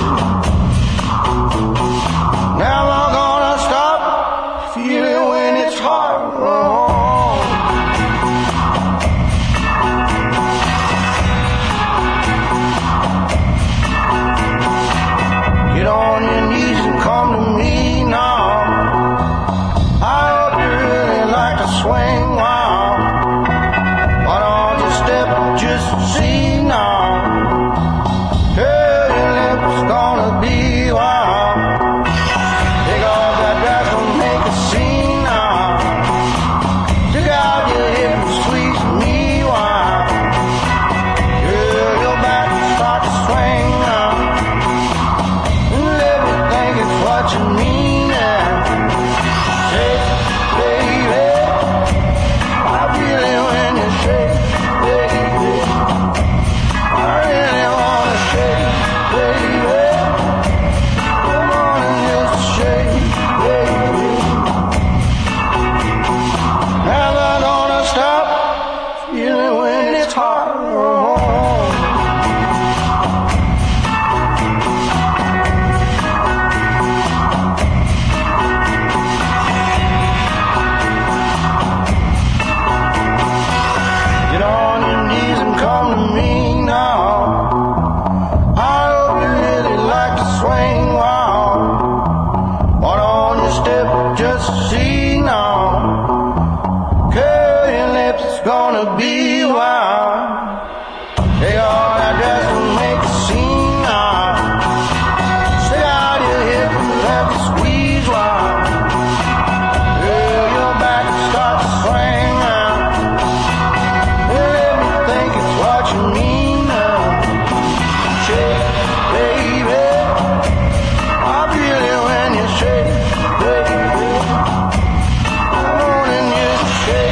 Never gonna stop feeling when it's hard. Get on your knees and come to me now. I hope you really like to swing wild. Why don't you step just see now? Girl, your lips gonna be wild. Take off that dress and make a scene now. Stick out your hip and squeeze me wild. Girl, your back will start to swing now. What you mean now? Shake, baby. I feel it when you shake, baby. I really wanna shake, baby. Come on and just shake, baby. Never gonna stop feeling when it's hard. Come to me now. I hope you really like to swing wild. Why don't you step just to see now? Curl your lips, it's gonna be wild. Take all that dress and make a scene now. Stick out your hip and let me squeeze wild. Girl, your back will start to swing now. What you mean now? Shake, baby. I feel it when you shake, baby. Come on and just shake.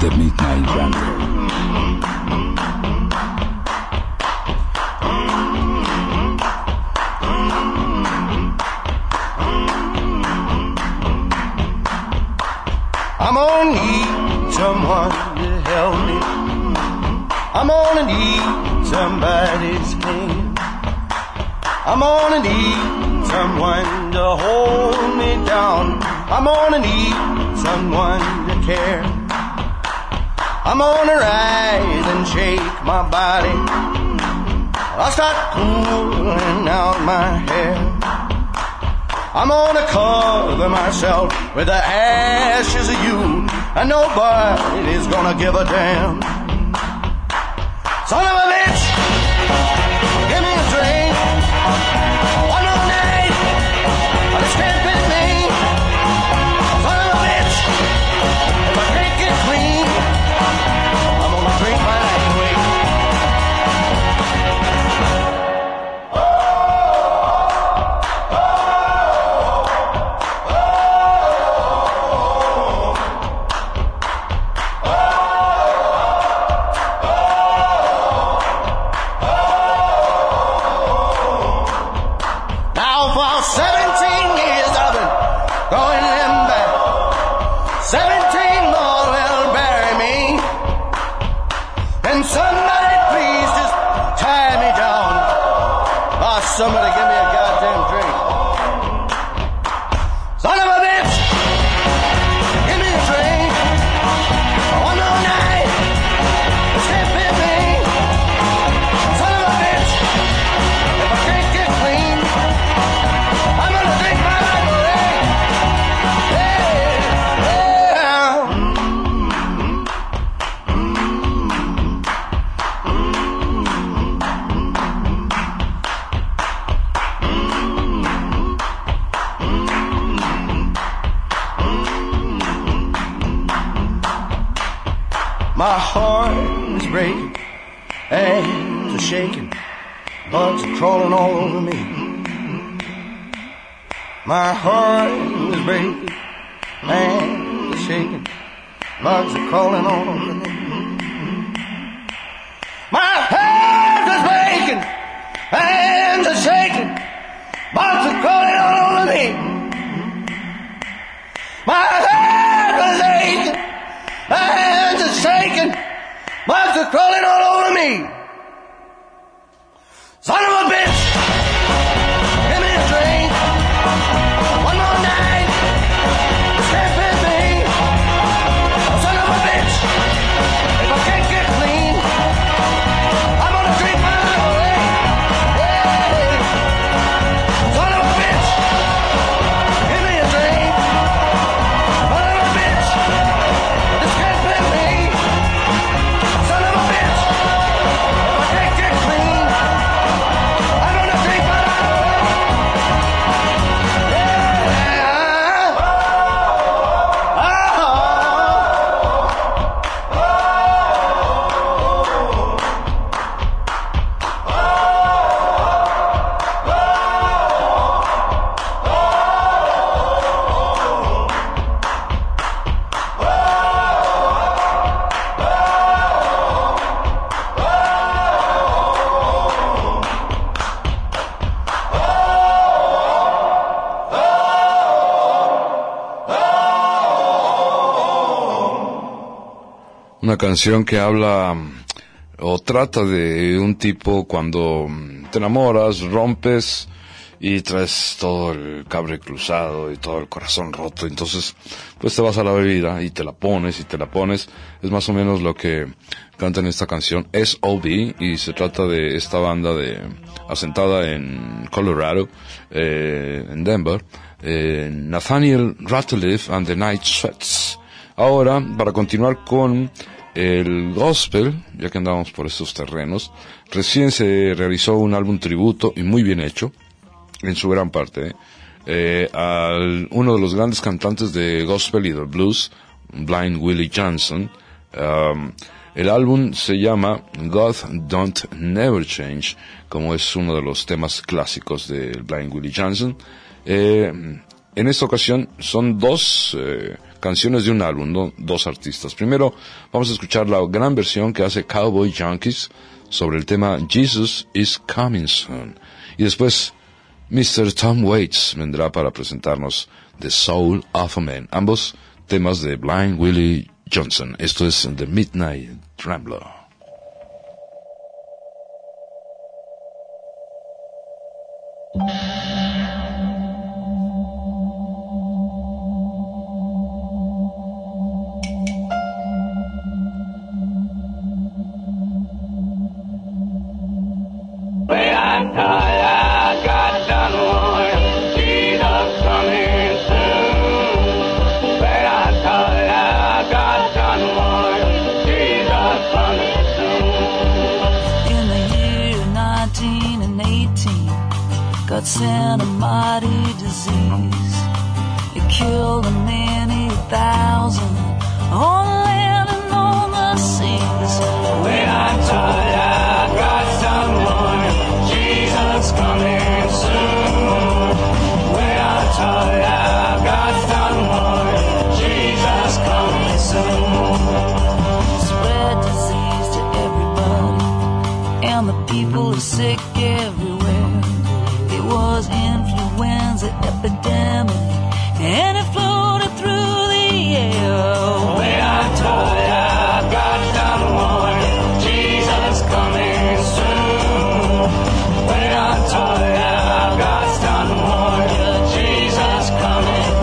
The Midnight Rambler. I'm gonna need someone to help me. I'm gonna need somebody's hand. I'm gonna need someone to hold me down. I'm gonna need someone to care. I'm gonna rise and shake my body. I'll start pulling out my hair. I'm gonna cover myself with the ashes of you, and nobody's gonna give a damn. Son of a bitch, give me a drink. One more night, I'll stand with me. Son of a bitch, if I can't get clean, I'm gonna drink my life away. Somebody give me a goddamn drink. Son of a bitch, give me a drink. One more night, step with me. Son of a bitch, if I can't get clean, I'm gonna drink my life away. Yeah, yeah. My heart is breaking, hands are shaking, bugs are crawling all over me. My heart is breaking, hands are shaking, bugs are crawling all over me. My heart is breaking, hands are shaking, bugs are crawling all over me. My heart is aching, hands are shaking, bugs are crawling all over me. Son of a bitch, give me a drink. One more night, step with me. Son of a bitch, if I can't get clean, I'm gonna drink my life away. Yeah. Son of a bitch, give me a drink. Son of a bitch, this can't be me. Son of a bitch, if I can't get clean, I'm gonna drink my life away. Yeah. Oh. Una canción que habla o trata de un tipo cuando te enamoras, rompes y traes todo el cable cruzado y todo el corazón roto, entonces pues te vas a la bebida y te la pones y te la pones. Es más o menos lo que canta en esta canción S O B, y se trata de esta banda de asentada en Colorado, eh, en Denver, eh, Nathaniel Rateliff and the Night Sweats. Ahora, para continuar con el gospel, ya que andamos por estos terrenos, recién se realizó un álbum tributo y muy bien hecho, en su gran parte, eh, al uno de los grandes cantantes de gospel y de blues, Blind Willie Johnson. Um, el álbum se llama God Don't Never Change, como es uno de los temas clásicos de Blind Willie Johnson. Eh, en esta ocasión son dos eh, canciones de un álbum, ¿no? Dos artistas. Primero vamos a escuchar la gran versión que hace Cowboy Junkies sobre el tema Jesus is Coming Soon. Y después mister Tom Waits vendrá para presentarnos The Soul of a Man. Ambos temas de Blind Willie Johnson. Esto es The Midnight Rambler. When I'm tired, I got done one. Jesus coming soon. When I'm tired, I got done one. Jesus coming soon. In the year nineteen eighteen, God sent a mighty disease. It killed a many thousand on land and on the seas. When I'm tired, I got someone. Jesus coming soon. When I'm tired, I got someone. Jesus coming soon. Spread disease to everybody, and the people are sick everywhere. It was influenza epidemic, and it floated through the air. When I'm tired, I got someone. Jesus coming soon. When I'm tired, I got someone. Jesus coming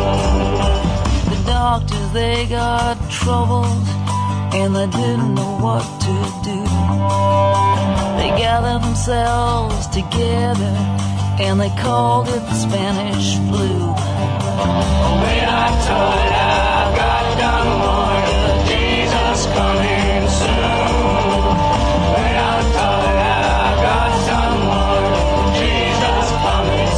soon. The doctors, they got troubles, and they didn't know what to do. They gathered themselves together, and they called it the Spanish flu. When I'm tired, I got done more. Jesus coming soon. When I'm tired, I got done more. Jesus coming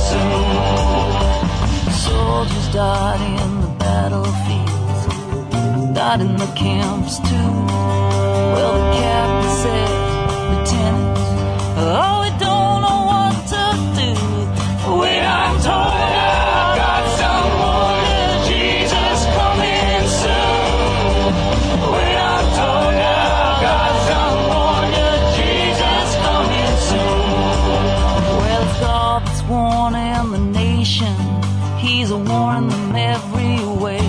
soon. Soldiers died in the battlefields, died in the camps too. Well, the captain said, Lieutenant, oh, we don't know what to do. When I'm tired, I got someone. Jesus coming soon. When I'm tired, I got someone. Jesus coming soon. Well, if God is warning the nation, He's warning them every way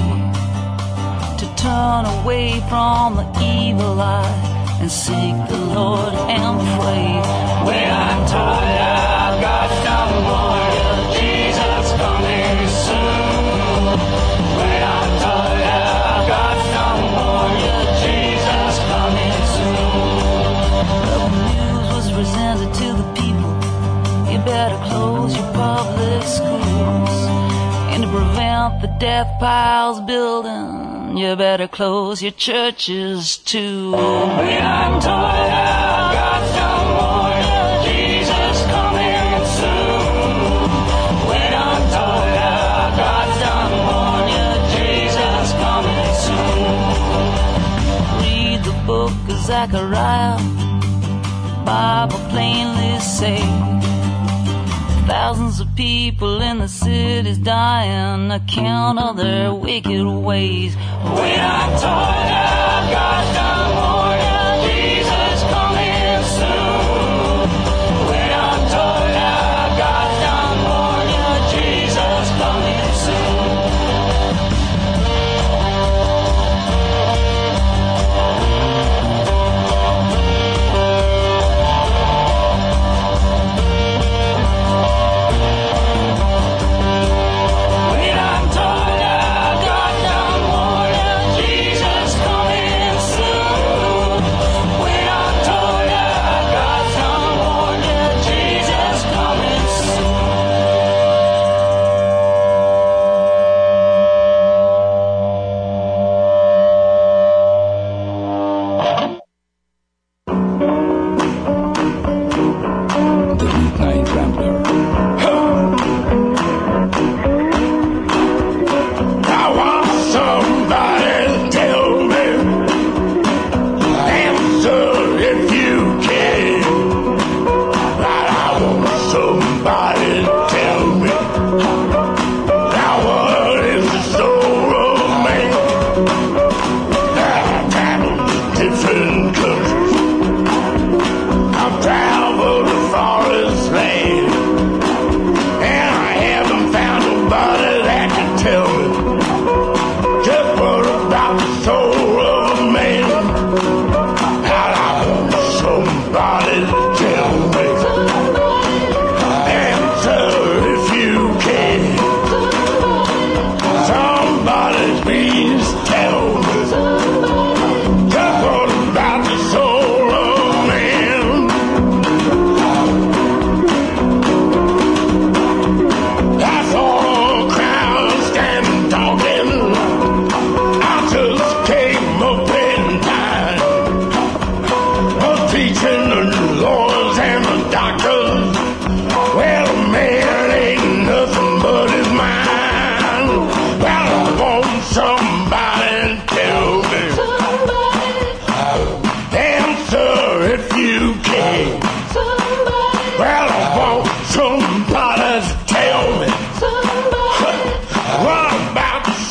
to turn away from the evil eye and seek the Lord and pray. When I'm tired, I got someone. Jesus coming soon. When I'm tired, I got someone. Jesus coming soon. The news was presented to the people. You better close your public schools, and to prevent the death piles building, you better close your churches too. When I'm tired, I got someone. Jesus coming soon. When I'm tired, I got someone. Jesus coming soon. Read the book of Zechariah. The Bible plainly says thousands of people in the cities dying on account of their wicked ways. When I'm tired, I got someone. Jesus coming soon. When I'm tired, I got someone. Jesus coming soon. When I'm tired, I got someone. Jesus coming soon.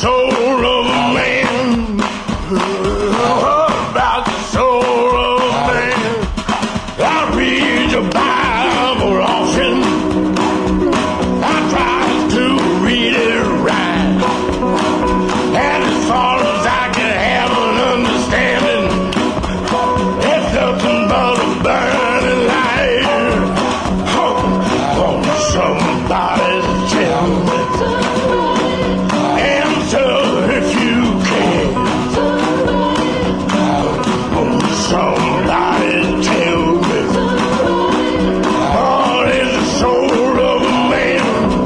soul of a man? What about the soul of a man? I read the Bible often. I try to read it right, and as far as I can have an understanding, it's nothing but a burning light. Oh, won't somebody tell me? Answer if you can. Won't somebody tell me? What is the soul of a man?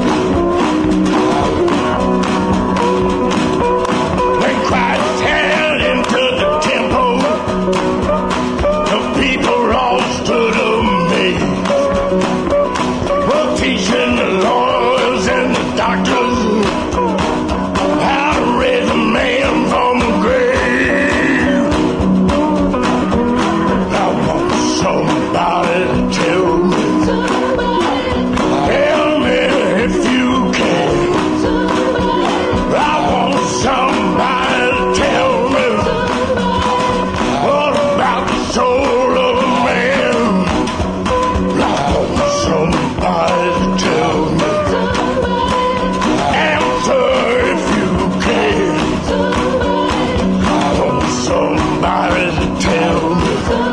When Christ had entered the temple, the people all stood amazed. Well, teaching the lawyers and the doctors how to raise a man from the grave. I want somebody to tell me. Tell me if you can. I want somebody to tell me. What about the soul of a man? I want somebody to tell me. Answer if you can. I want somebody to tell me.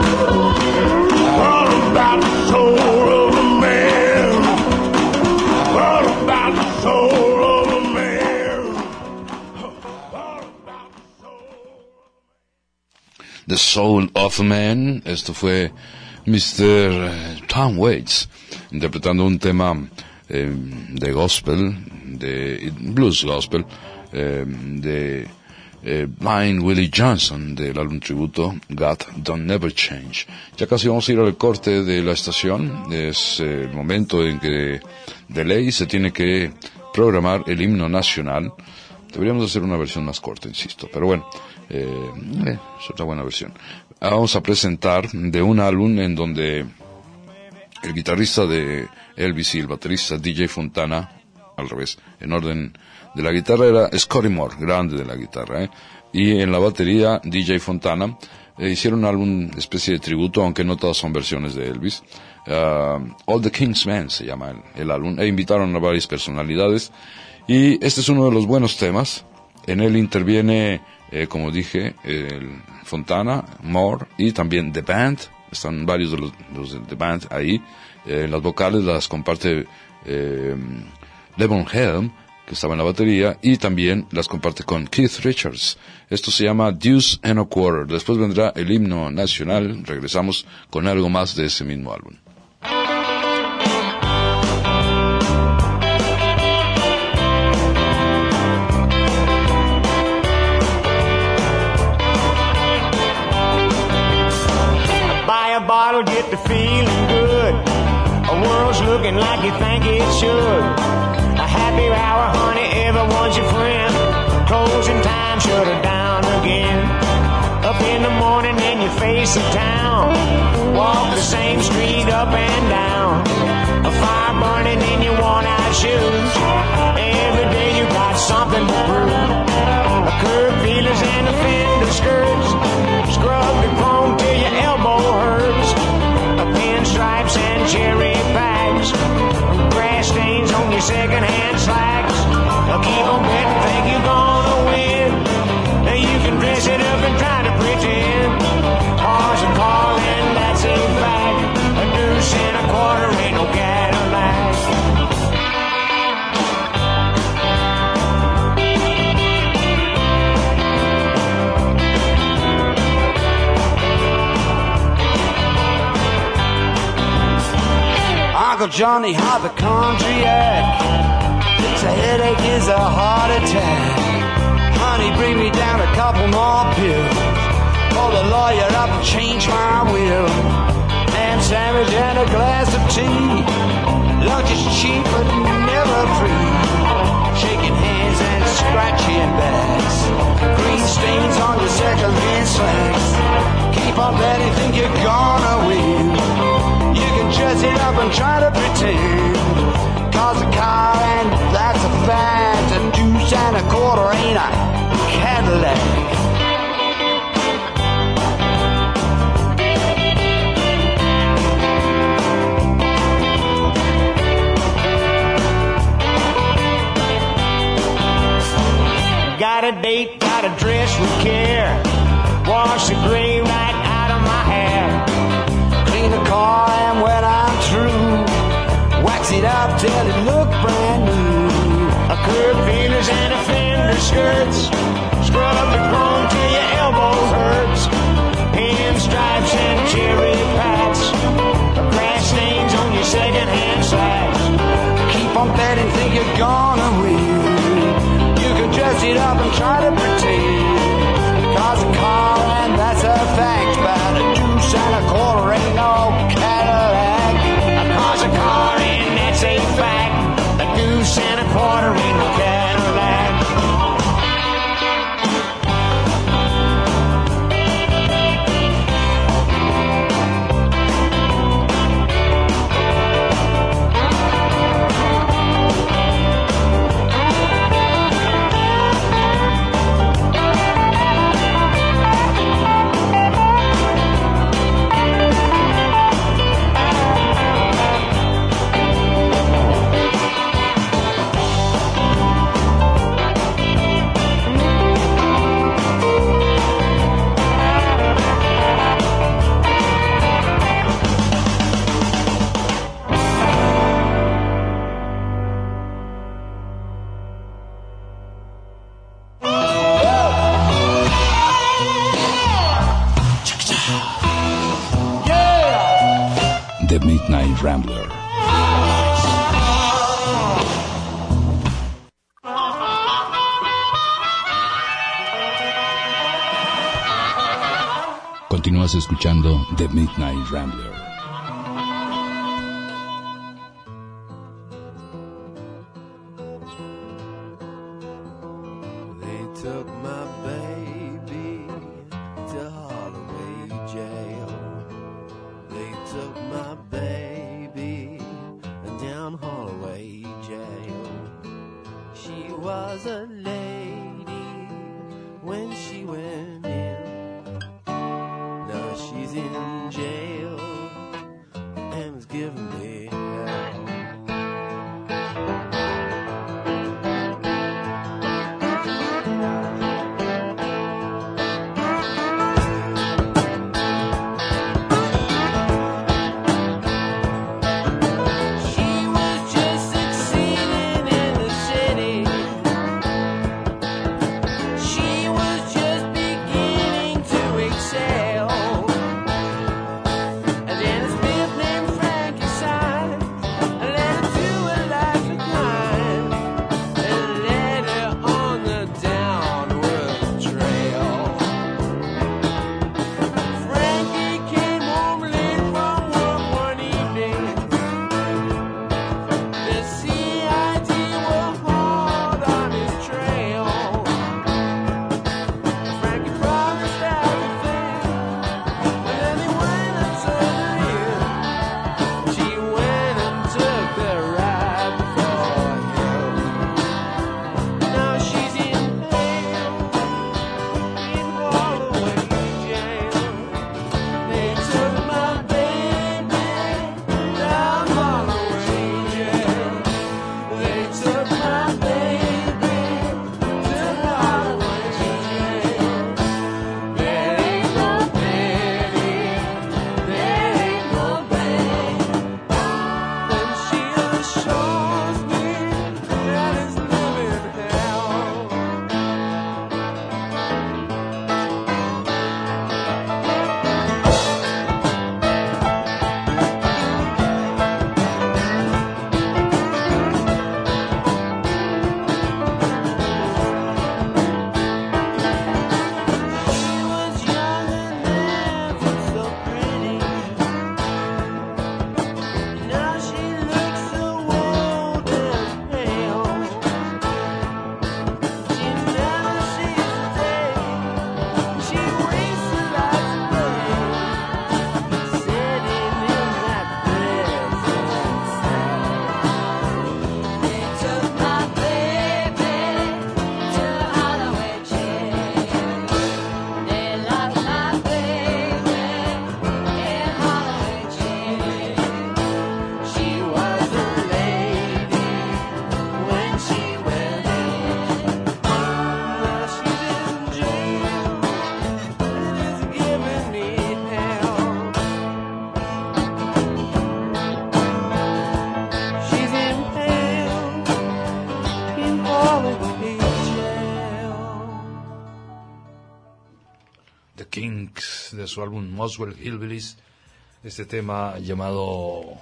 What about the soul of a man? What about the soul of a man? What about the soul? The Soul of a Man. Esto fue mister Tom Waits interpretando un tema eh, de gospel, de blues gospel, eh, de eh, Blind Willie Johnson del álbum tributo God Don't Never Change. Ya casi vamos a ir al corte de la estación. Es eh, el momento en que de ley se tiene que programar el himno nacional. Deberíamos hacer una versión más corta, insisto, pero bueno, eh, eh, es otra buena versión. Vamos a presentar de un álbum en donde el guitarrista de Elvis y el baterista D J Fontana, al revés, en orden de la guitarra era Scotty Moore, grande de la guitarra, ¿eh? Y en la batería D J Fontana eh, hicieron un álbum especie de tributo, aunque no todas son versiones de Elvis. Uh, All the King's Men se llama el, el álbum, e invitaron a varias personalidades. Y este es uno de los buenos temas. En él interviene, eh, como dije, el Fontana, Moore y también The Band. Están varios de los, los de The Band ahí. Eh, las vocales las comparte eh, Levon Helm, que estaba en la batería, y también las comparte con Keith Richards. Esto se llama Deuce and a Quarter. Después vendrá el himno nacional. Regresamos con algo más de ese mismo álbum. Bottle, get to feeling good. A world's looking like you think it should. A happy hour, honey, everyone's your friend. Closing time, shut her down again. Up in the morning and you face the town. Walk the same street up and down. A fire burning in your worn out shoes. Every day you got something to prove. A curb feelers and a fender skirts. Scrub the chrome till your elbow hurts. A pinstripes and cherry packs. Grass stains on your second-hand slacks. Keep on betting, think you're gonna win. Now you can dress it up and try to pretend. Cars are calling, that's a fact. A deuce and a quarter ain't no Cadillac. Uncle Johnny had the country act. It's a headache, is a heart attack. Honey, bring me down a couple more pills. Call the lawyer up and change my will. Ham sandwich and a glass of tea. Lunch is cheap but never free. Shaking hands and scratching backs. Green stains on your second-hand slacks. Keep on betting, think you're gonna win. You can dress it up and try to pretend. Cause a car and that's a fact. A deuce and a quarter ain't a got a date, gotta dress with care. Wash the gray right out of my hair. Clean the car and when I'm through, wax it up till it look brand new. A curb feelers and a fender skirts. Scrub the chrome till your elbows hurts. Pinstripes and cherry pats. Grass stains on your second-hand slacks. Keep on that and think you're gonna win. You can dress it up and try to pretend. Cause a car, and that's a fact. About a deuce and a quarter ain't no Cadillac. Cause a car, and that's a fact. A deuce and a quarter ain't no Cadillac. The Midnight Rambler. Continúas escuchando The Midnight Rambler. She was just beginning. Kinks de su álbum Muswell Hillbillies, este tema llamado uh,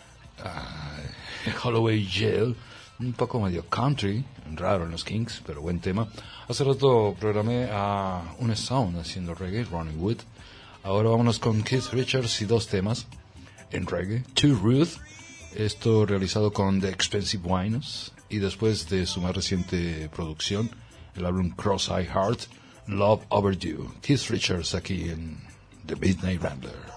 Holloway Jail, un poco medio country, raro en los Kinks, pero buen tema. Hace rato programé a un Sound haciendo reggae, Ronnie Wood. Ahora vámonos con Keith Richards y dos temas en reggae. Too Rude, esto realizado con The Expensive Winos, y después de su más reciente producción, el álbum Cross-Eye Heart, Love Overdue. Keith Richards aquí en The Midnight Rambler.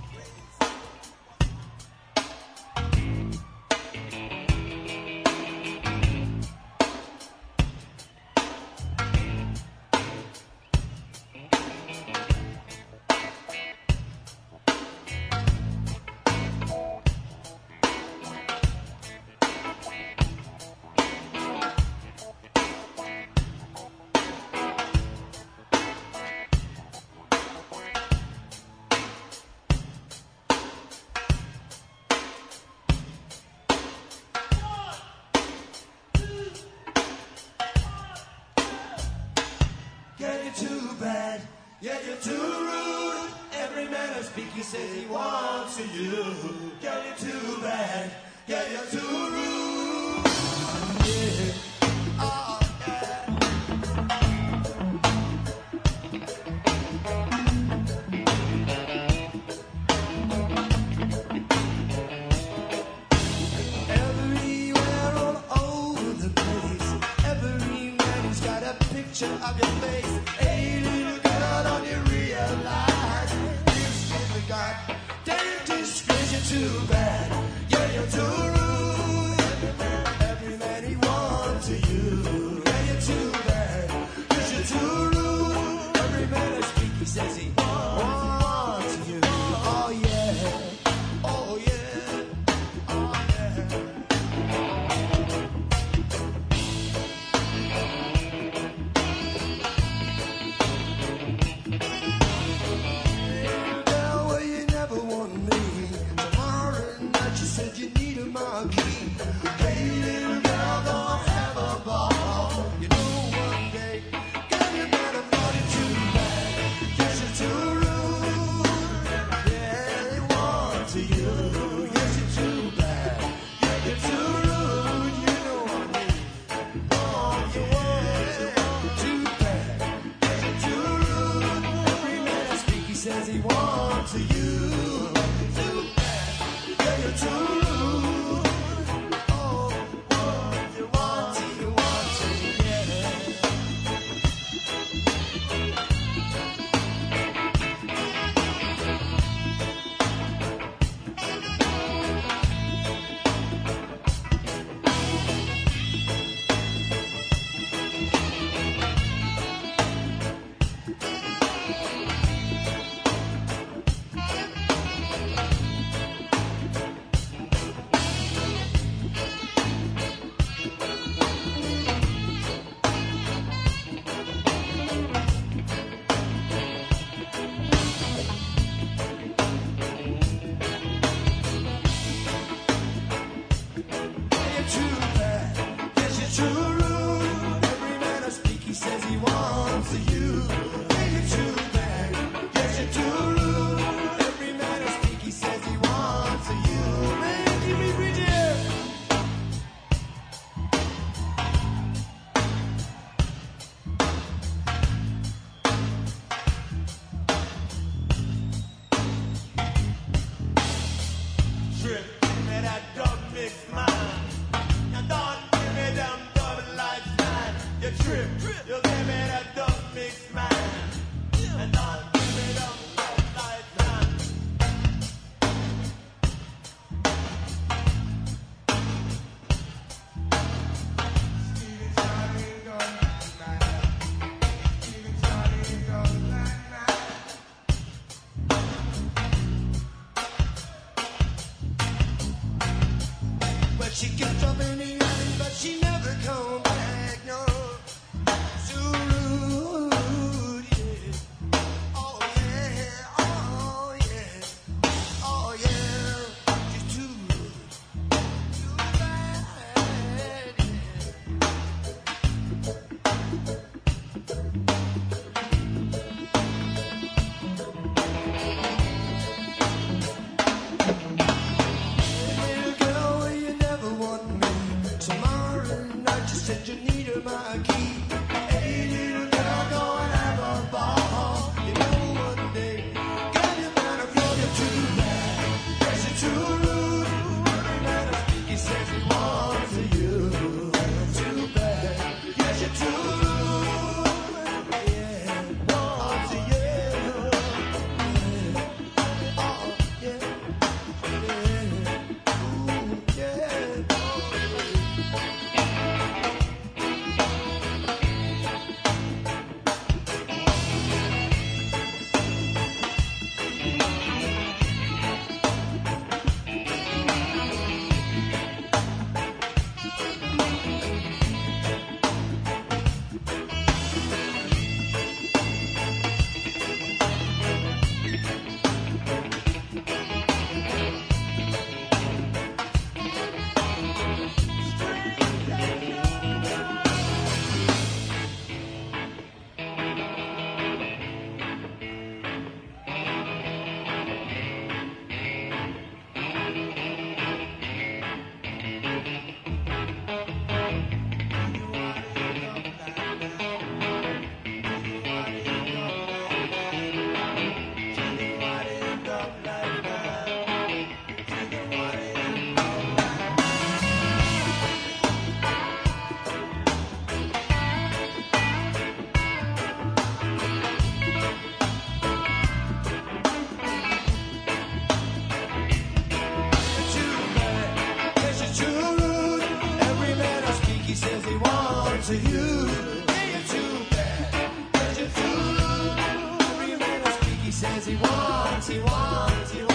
She kept up in the alley, but she never come back, no. So rude, yeah. Oh yeah, oh yeah, oh yeah. She's too rude, too bad, yeah. rude. Yeah, you're too bad. Cause you're too rude. Real man will speak, he says he wants, he wants, he wants.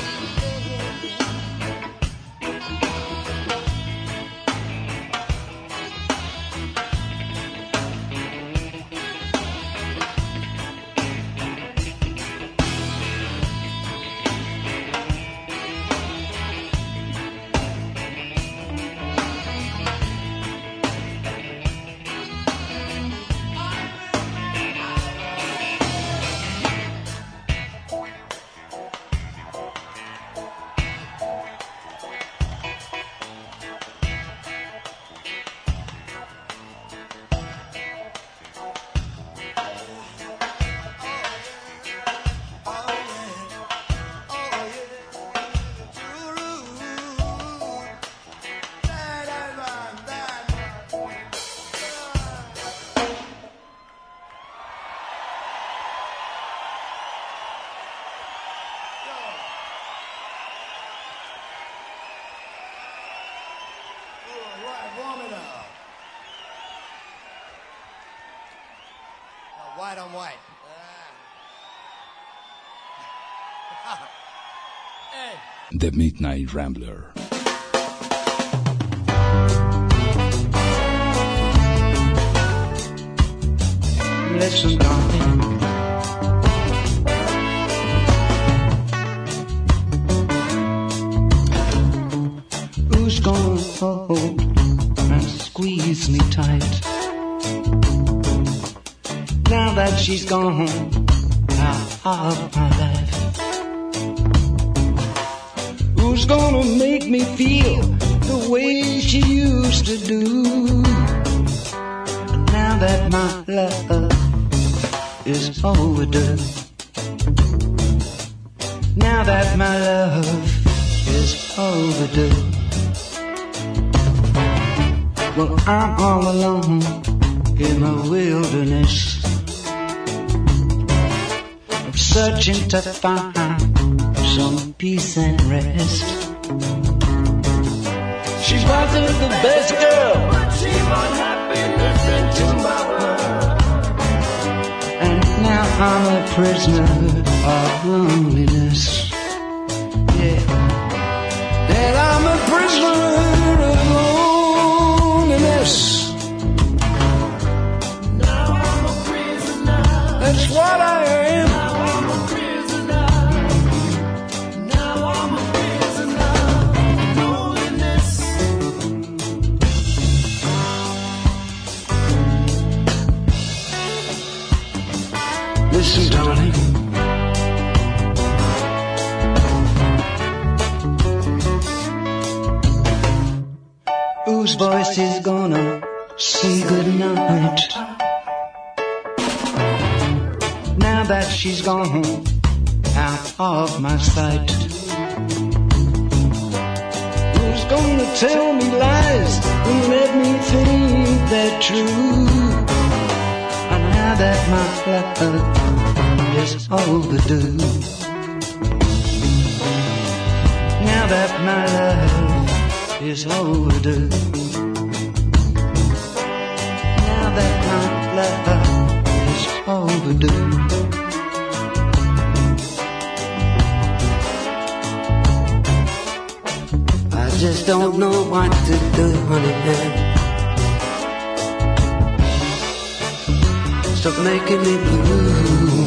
White on white. Ah. Hey. The Midnight Rambler. Listen, darling. Who's gonna hold and squeeze me tight? Now that she's gone out of my life, who's gonna make me feel the way she used to do? Now that my love is overdue, now that my love is overdue, well, I'm all alone in the wilderness, searching to find some peace and rest. She wasn't the best girl, but she was happiness into my world. And now I'm a prisoner of loneliness. Yeah, and I'm a prisoner of loneliness. Now I'm a prisoner. That's what I am. Listen, darling, whose voice is gonna say goodnight? Now that she's gone out of my sight, who's gonna tell me lies and let me think they're true? And now that my love is overdue, now that my love is overdue, now that my love is overdue. I just don't know what to do, honey. Stop making me blue.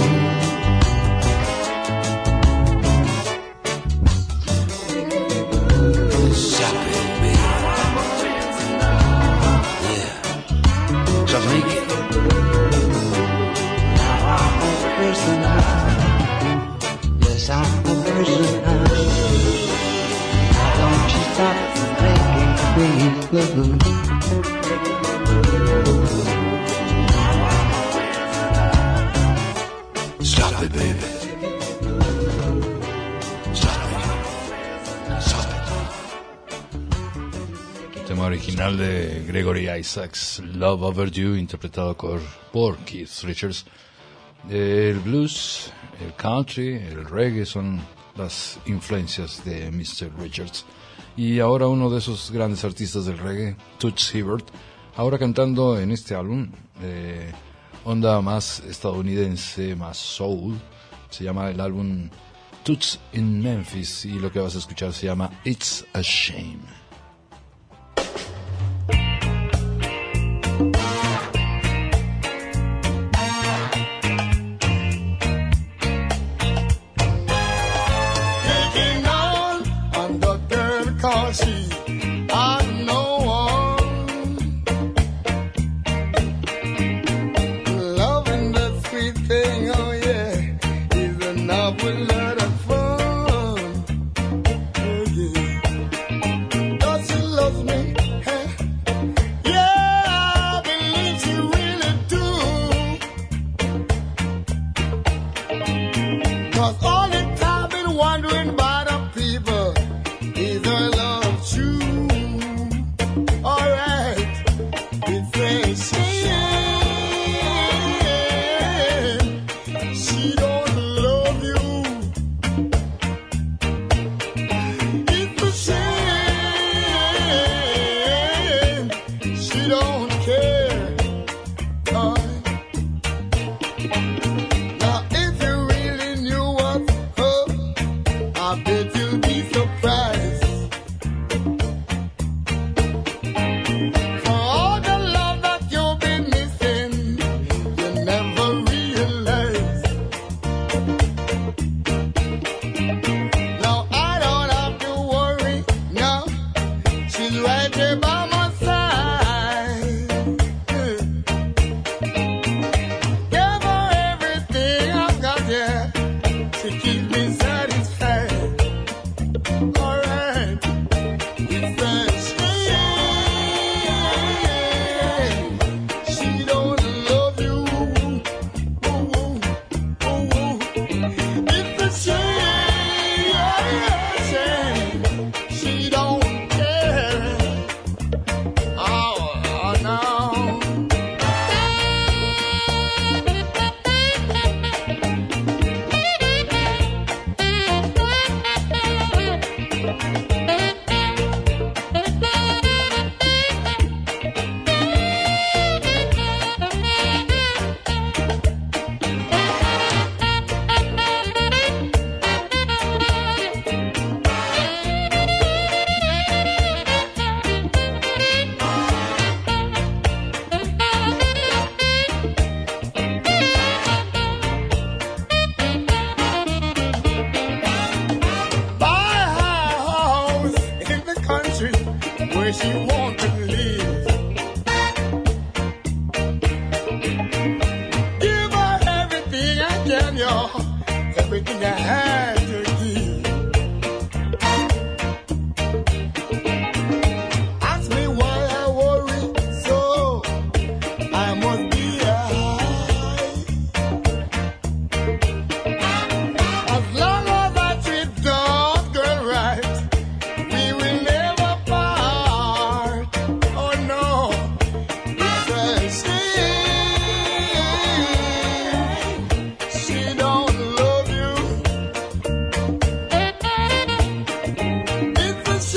Stop it, baby. Yeah. Stop making me blue. Now I'm a prisoner. Yes, I'm a prisoner. Now don't you stop making me blue. Stop it, baby. Stop it. Stop it. Tema original de Gregory Isaacs, Love Overdue, interpretado por, por Keith Richards. El blues, el country, el reggae son las influencias de mister Richards. Y ahora uno de esos grandes artistas del reggae, Toots Hibbert, Ahora cantando en este álbum, eh, onda más estadounidense, más soul, se llama el álbum Toots in Memphis, y lo que vas a escuchar se llama It's a Shame. Taking on on the girl 'cause she I know one. Loving the sweet thing, oh yeah, is a novel lot of fun. Oh yeah. Does she love me? Huh? Yeah, I believe she really do. 'Cause all the time been wondering about the people, is her love true? Alright, it's a shame she don't love you. It's a shame she don't care. Alright. Now if you really knew what's up, I bet you'll be surprised. For all the love that you've been missing, you never realized. Now I don't have to worry, no, she's right there by my side. Give her everything I've got, yeah, to keep me satisfied. Alright, it's a shame she don't love you. Ooh, ooh, ooh, ooh. It's a shame, shame she don't care. Oh, oh no. Buy a house in the country where she wants to live. Give her everything I can, y'all, everything I had to give. Ask me why I worry so, I must be high. As long as I treat that girl right, we will never part. Oh no, it's a shame she don't love you. It's a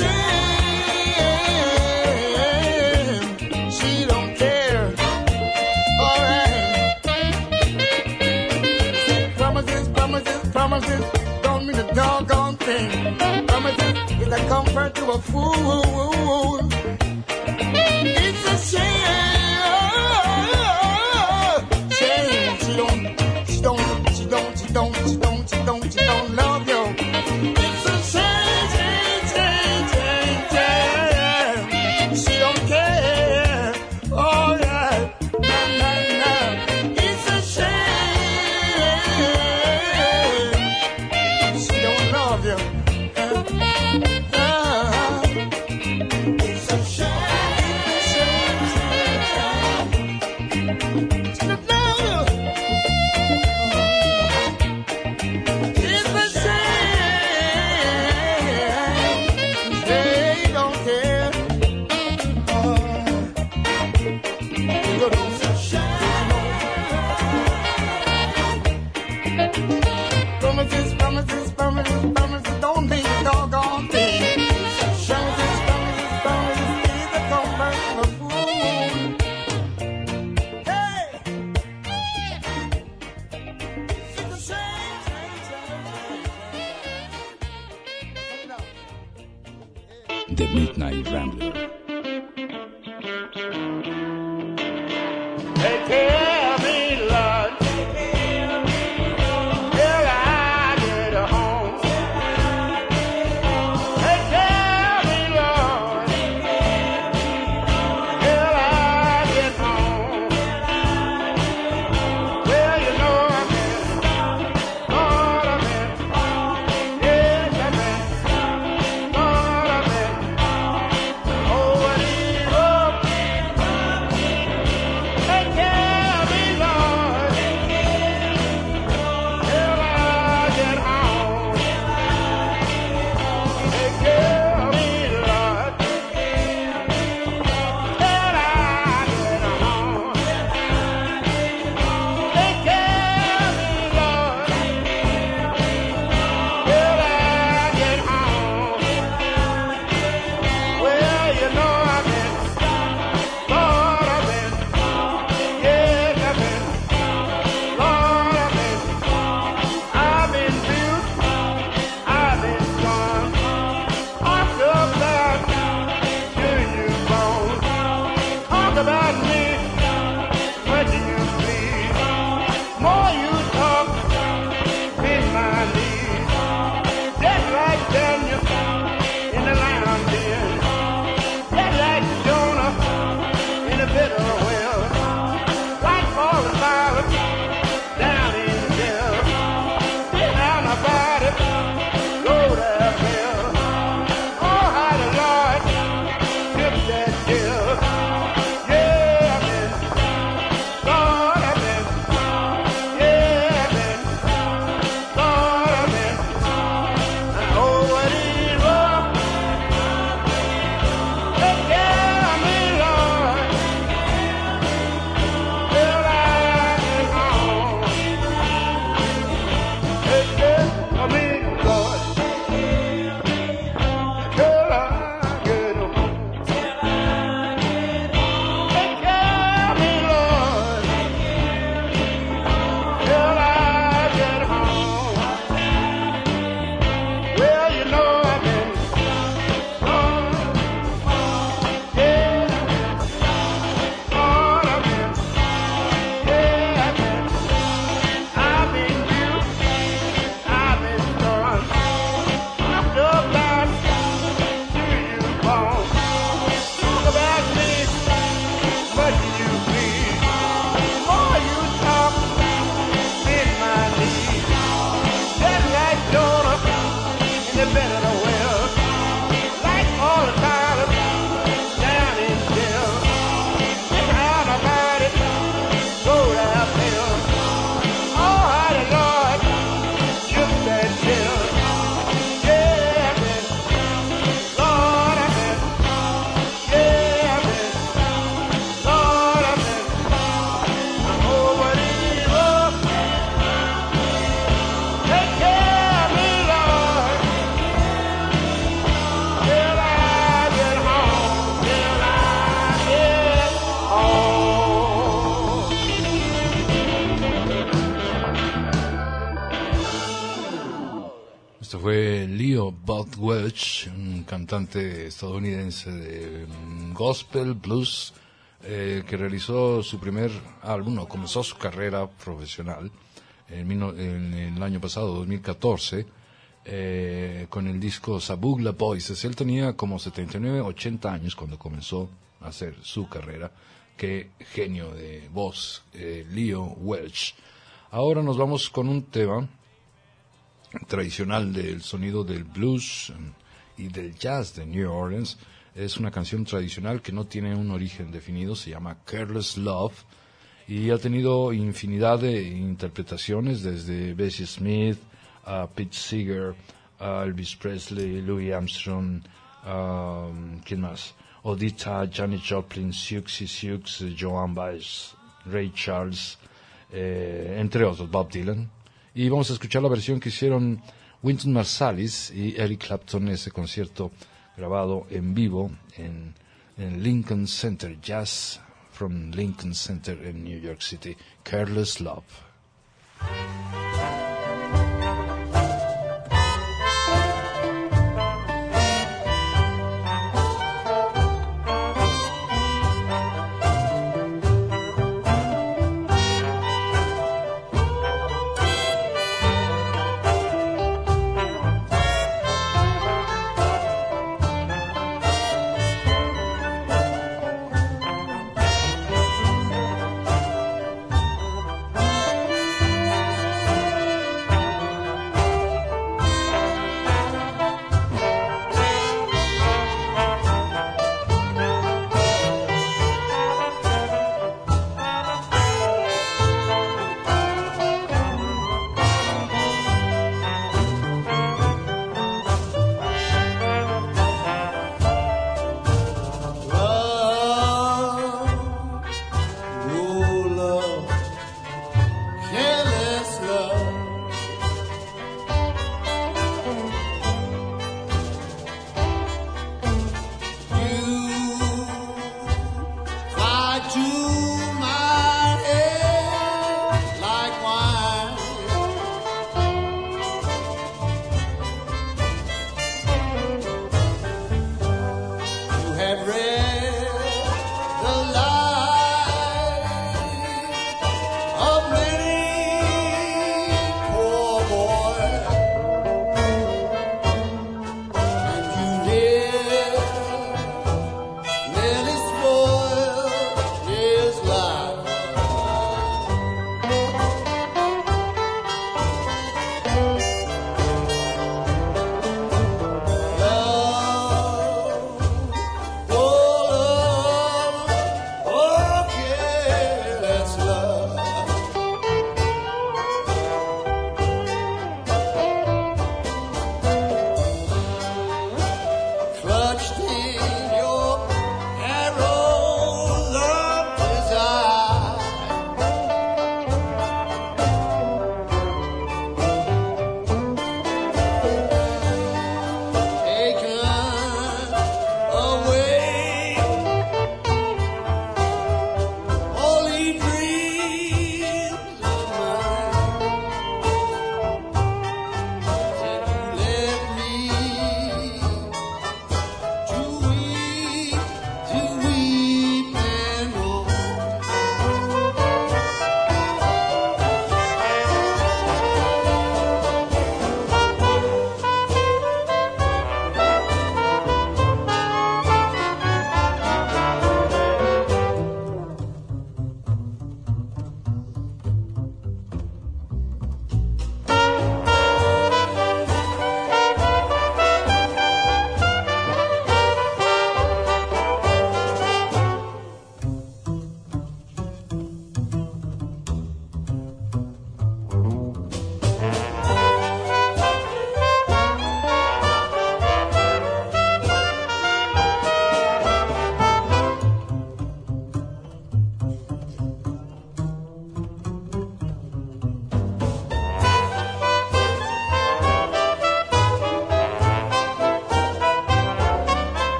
shame she don't care. Alright. Promises, promises, promises don't mean a doggone thing. Promises is a comfort to a fool. It's a shame, shame she don't, she don't, she don't, she don't, she don't, she don't, she don't love you. It's a shame, shame, shame, shame, shame. She don't care. Oh yeah, no, no, no. It's a shame she don't love you. Uh, uh, it's a shame, shame, shame, shame. She don't love you. It's a shame they don't care. Uh, it's a shame. Promises, promises, promises, promises don't mean a doggone thing. Promises, promises, promises is a comfort of a fool. The Midnight Rambler. They tell me, Lord, till I get home. They tell me, Lord, till I get home. Well, you know I've been, Lord, I've been, yes, I've been, Lord, I've been, over the road. They tell me, Lord, till I get home. They tell me, Lord, till I get home. They tell me, Lord, till I get home. Well, you know I've been, Lord, I've been, yes, I've been, Lord, I've been, I've been built, I've been strong, I'm so glad to you bones. Talk about me, what do you please? More you talk, in my knees, just like Daniel in the lion den, just like Jonah in the bitter well, like Paul and Silas down in jail. Sit down about it, go to hell. Oh, how the Lord took that jail. Yeah, I've been, Lord, I've been, yeah, I've been, Lord, I've been, and over the road. They tell me, Lord, till I get home. They tell me, Lord, till I get home. They tell me, Lord, till I get home. Well, you know I've been, Lord, yeah, Lord, I've been, yeah, I've been, I've been built, I've been strong, I'm so glad to you born. Talk about me, what do you please? More you talk, in my knees, just like Jonah in the bed of the well, like all the Silas down in jail. Sit down about it, go to hell. Oh, how the Lord took that jail. Yeah, I've been, Lord, I've been, yeah, I've been, Lord, I've been, I'm over the road. They tell me, Lord, till I get home, till I get home. Esto fue Leo Bud Welch, un cantante estadounidense de mm, gospel, blues, eh, que realizó su primer álbum, o comenzó su carrera profesional en, mil no- en el año pasado, dos mil catorce, eh, con el disco Sabugla Voices. Él tenía como setenta y nueve, ochenta años cuando comenzó a hacer su carrera. Qué genio de voz, eh, Leo Welch. Ahora nos vamos con un tema tradicional del sonido del blues y del jazz de New Orleans. Es una canción tradicional que no tiene un origen definido, se llama Careless Love, y ha tenido infinidad de interpretaciones, desde Bessie Smith a Pete Seeger, a Elvis Presley, Louis Armstrong, um, ¿quién más? Odetta, Janis Joplin, Siouxsie Sioux, Joan Baez, Ray Charles, eh, entre otros, Bob Dylan. Y vamos a escuchar la versión que hicieron Wynton Marsalis y Eric Clapton, ese concierto grabado en vivo en, en Lincoln Center, Jazz from Lincoln Center en New York City. Careless Love. Thank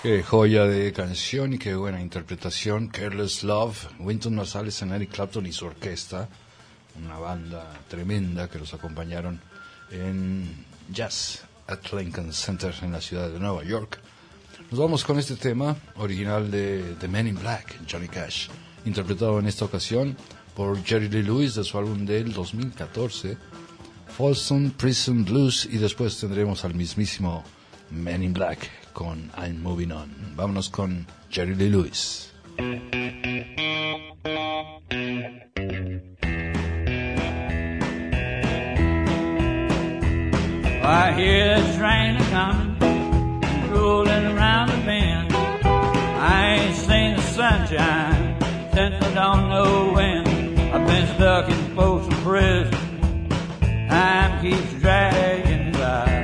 Qué joya de canción y qué buena interpretación. Careless Love, Wynton Marsalis en Eric Clapton y su orquesta, una banda tremenda que los acompañaron en Jazz at Lincoln Center en la ciudad de Nueva York. Nos vamos con este tema original de The Men in Black, Johnny Cash, interpretado en esta ocasión por Jerry Lee Lewis de su álbum del dos mil catorce, Folsom Prison Blues, y después tendremos al mismísimo Men in Black con I'm Moving On. Vámonos con Jerry Lee Lewis. I hear the train coming, rolling around the bend. I ain't seen the sunshine since I don't know when. I've been stuck in Folsom Prison, time keeps dragging by.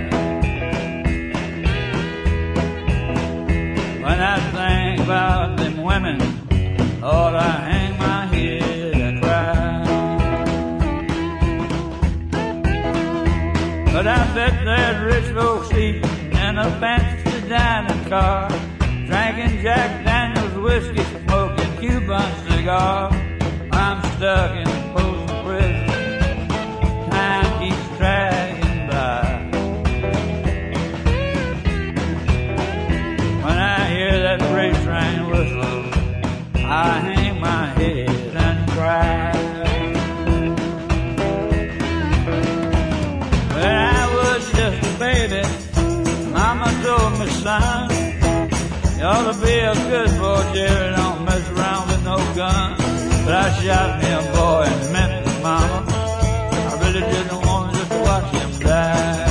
When I think about them women, Lord, I hang my head and cry. But I bet there's rich folks eating in a fancy dining car, drinking Jack Daniels whiskey, smoking Cuban cigar. I'm stuck in Folsom Prison, time keeps dragging by. When I hear that freight train whistle, I hang my head and cry. When I was just a baby, Mama told me, son, you ought to be a good boy, Jerry, don't mess around with no gun. But I shot me a boy in Memphis, Mama. I really didn't want just to watch him die.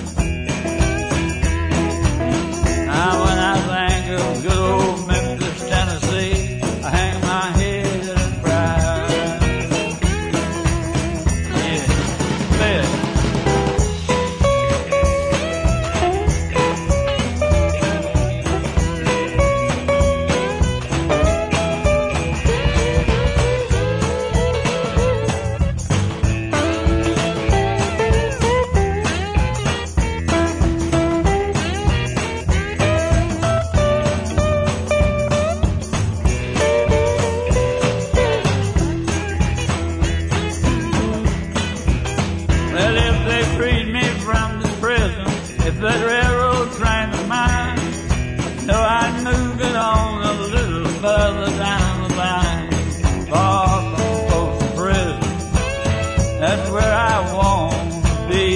Now when I think of good old Memphis, Tennessee, I hang my head and cry. Yeah, play it. If that railroad train of mine, no, I'd move it on a little further down the line, far from Folsom Prison. That's where I want to be.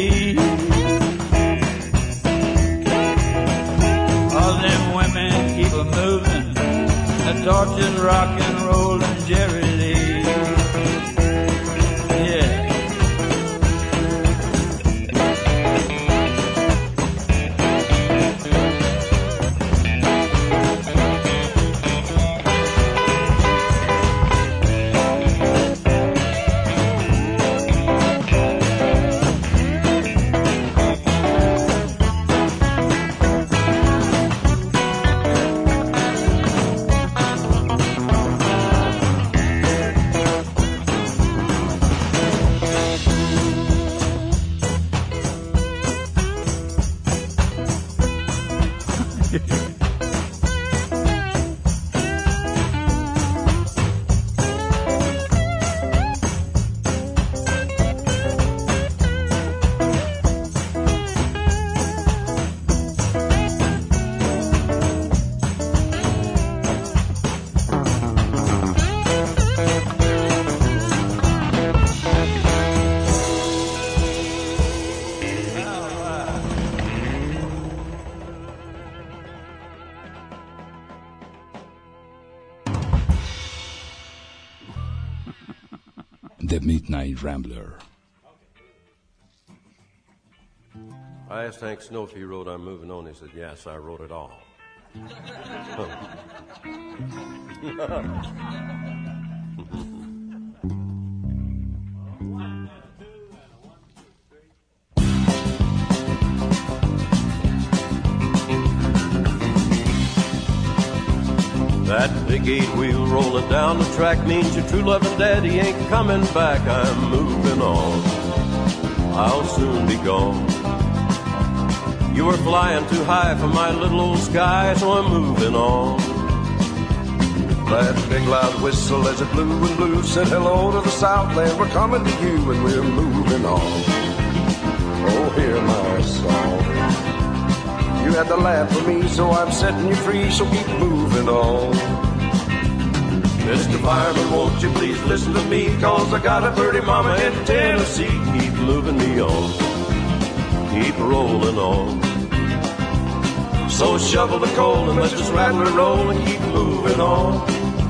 All them women keep a moving, the torches rock and rollin', Jerry Lee. Yeah. The Midnight Rambler. I asked Hank Snow if he wrote I'm Moving On. He said, yes, I wrote it all. That big eight wheel rolling down the track means your true loving daddy ain't coming back. I'm moving on, I'll soon be gone. You were flying too high for my little old sky, so I'm moving on. That big loud whistle as it blew and blew said hello to the Southland. We're coming to you and we're moving on. Oh, hear my song. You had to laugh for me, so I'm setting you free, so keep moving on. Mister Fireman, won't you please listen to me, cause I got a pretty mama in Tennessee. Keep moving me on, keep rolling on. So shovel the coal and let's just rattle and roll and keep moving on.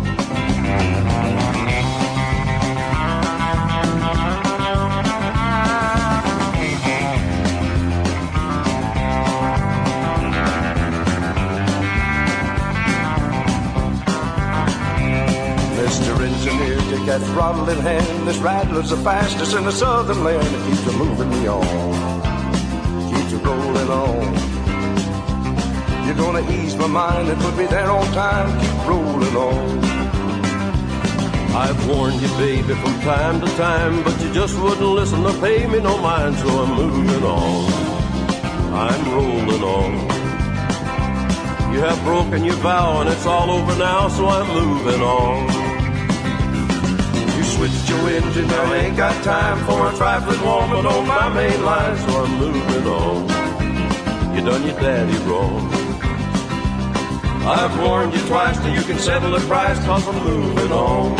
Mister Engineer, take that throttle in hand. This rattler's the fastest in the southern land. It keeps a moving me on, keeps it rolling on. You're gonna ease my mind and put me there on time. Keep rolling on. I've warned you, baby, from time to time, but you just wouldn't listen or pay me no mind. So I'm moving on, I'm rolling on. You have broken your vow and it's all over now, so I'm moving on. You switched your engine, now I ain't got time for a trifling woman on my main line. So I'm moving on. You done your daddy wrong. I've warned you twice, now you can settle the price, cause I'm moving on.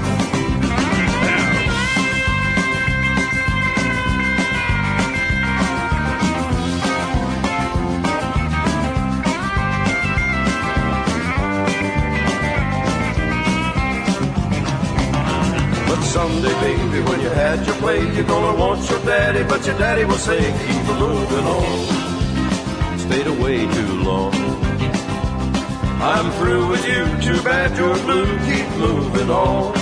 But someday, baby, when you had your play, you're gonna want your daddy, but your daddy will say, keep moving on. Stayed away too long. I'm through with you, too bad you're blue, keep moving on.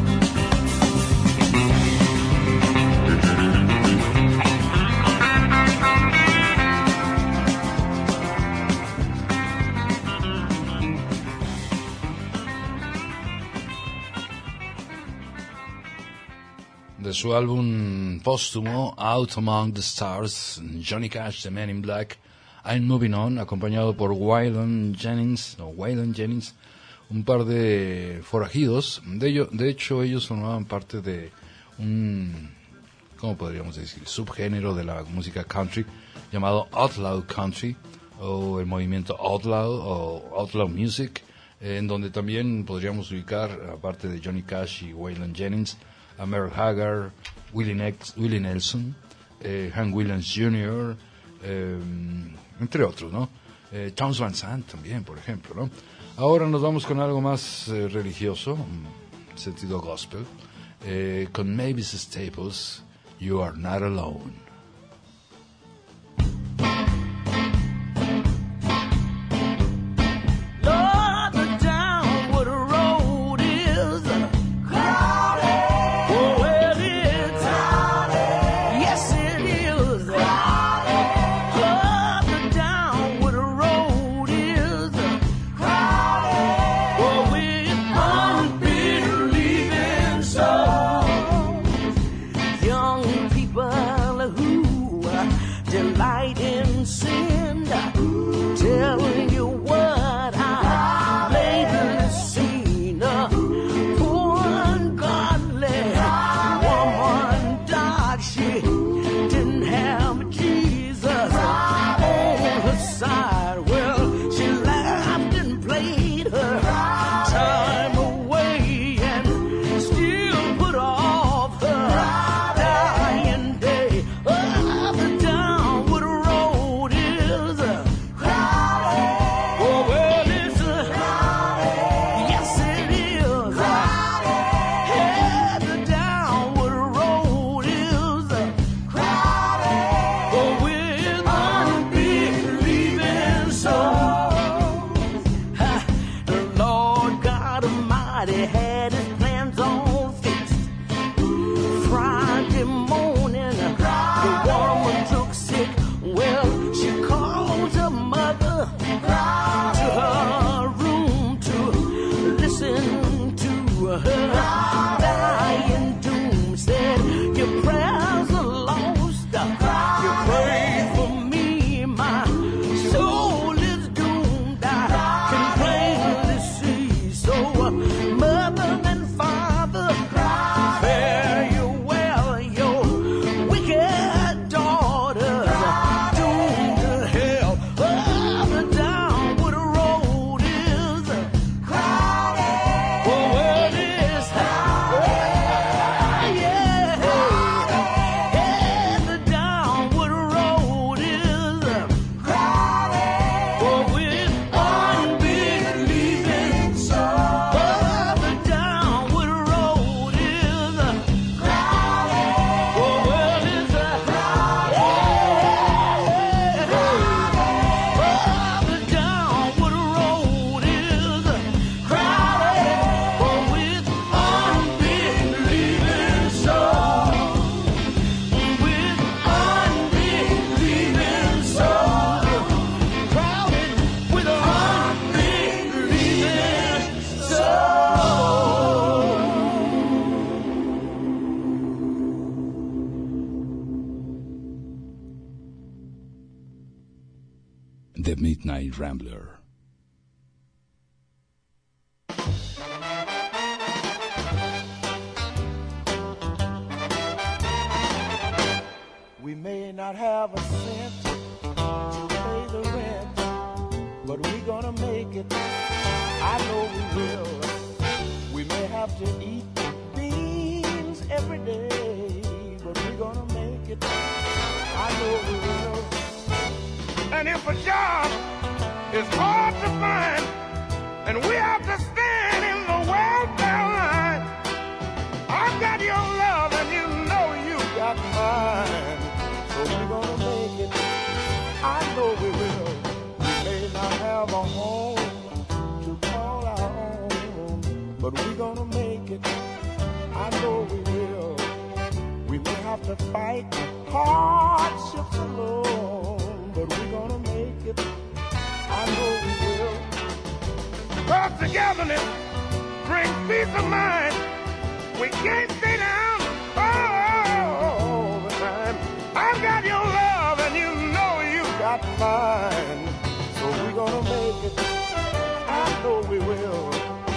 De su álbum póstumo Out Among the Stars, Johnny Cash, The Man in Black, I'm Moving On, acompañado por Waylon Jennings, o Waylon Jennings, un par de forajidos. De, ello, de hecho, ellos formaban parte de un, ¿cómo podríamos decir?, subgénero de la música country llamado Outlaw Country, o el movimiento Outlaw, o Outlaw Music, eh, en donde también podríamos ubicar, aparte de Johnny Cash y Waylon Jennings, a Merle Haggard, Willie, Nex, Willie Nelson, eh, Hank Williams junior, eh, entre otros, ¿no? Eh, Townes Van Sant también, por ejemplo, ¿no? Ahora nos vamos con algo más eh, religioso, sentido gospel, eh, con Mavis Staples, You Are Not Alone. Your prayers are lost. You pray for me, my The Midnight Rambler. We may not have a cent to pay the rent, but we're gonna make it. I know we will. We may have to eat beans every day, but we're gonna make it. I know we will. And if a job is hard to find, and we have to stand in the welfare line, I've got your love and you know you got mine. So we're gonna make it. I know we will. We may not have a home to call our own, but we're gonna make it. I know we will. We may have to fight hardships alone, but we're gonna make it. I know we will. Cause togetherness brings peace of mind. We can't stay down all the time. I've got your love and you know you got mine. So we're gonna make it. I know we will.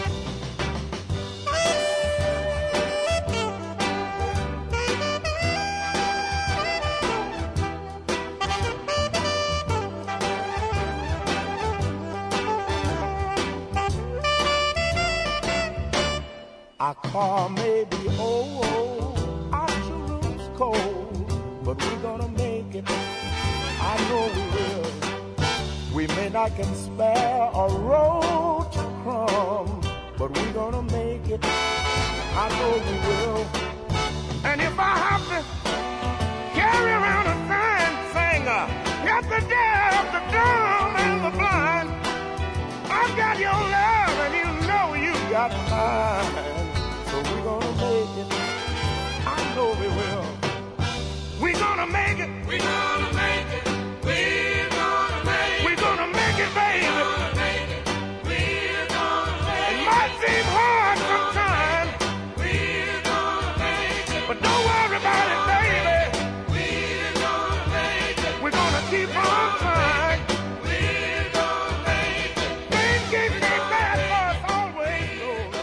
Our car may be old, our two rooms cold, but we're gonna make it. I know we will. We may not can spare a road to crumb, but we're gonna make it. I know we will. And if I have to carry around a sign saying, uh, help the deaf, the dumb, and the blind, I've got your love and you know you got mine. So we're gonna make it. I know we will. We're gonna make it. We're gonna make it. We're gonna make it. We're gonna make it, baby. We're gonna make it. We're gonna make it. It might seem hard sometimes. We're gonna make it. But don't worry about it, baby. We're gonna make it. We're gonna keep on trying. We're gonna make it. Things can't be bad for us always. No, no.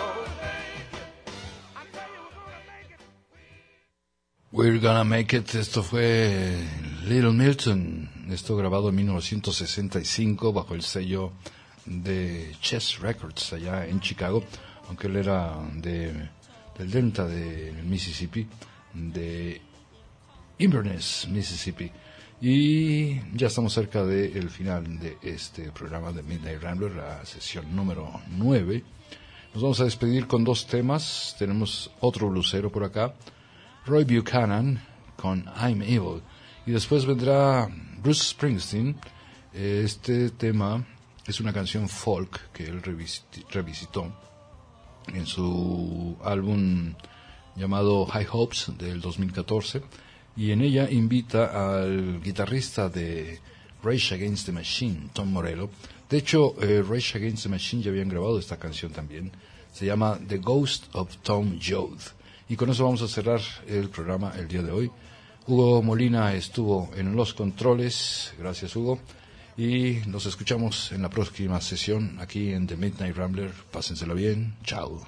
We're Gonna Make It. Esto fue Little Milton. Esto grabado en mil novecientos sesenta y cinco bajo el sello de Chess Records allá en Chicago, aunque él era de, del delta de Mississippi, de Inverness, Mississippi. Y ya estamos cerca del final de este programa de Midnight Rambler, la sesión número nueve. Nos vamos a despedir con dos temas. Tenemos otro blusero por acá, Roy Buchanan con I'm Evil, y después vendrá Bruce Springsteen. Este tema es una canción folk que él revisitó en su álbum llamado High Hopes del dos mil catorce, y en ella invita al guitarrista de Rage Against the Machine, Tom Morello. De hecho, eh, Rage Against the Machine ya habían grabado esta canción también. Se llama The Ghost of Tom Joad. Y con eso vamos a cerrar el programa el día de hoy. Hugo Molina estuvo en los controles. Gracias, Hugo. Y nos escuchamos en la próxima sesión aquí en The Midnight Rambler. Pásensela bien. Chao.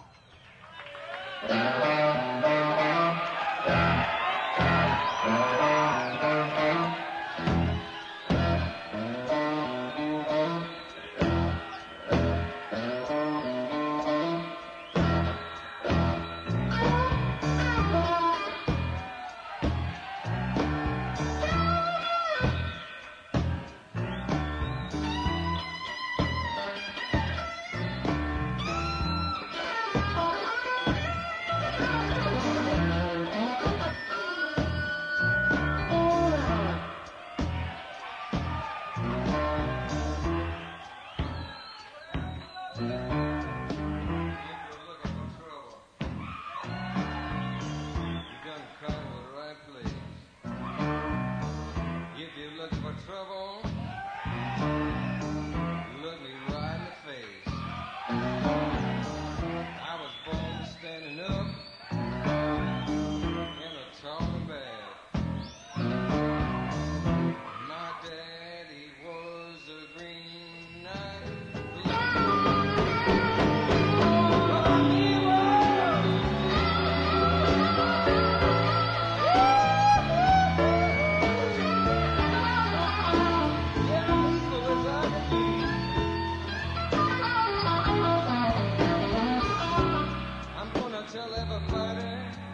tell everybody.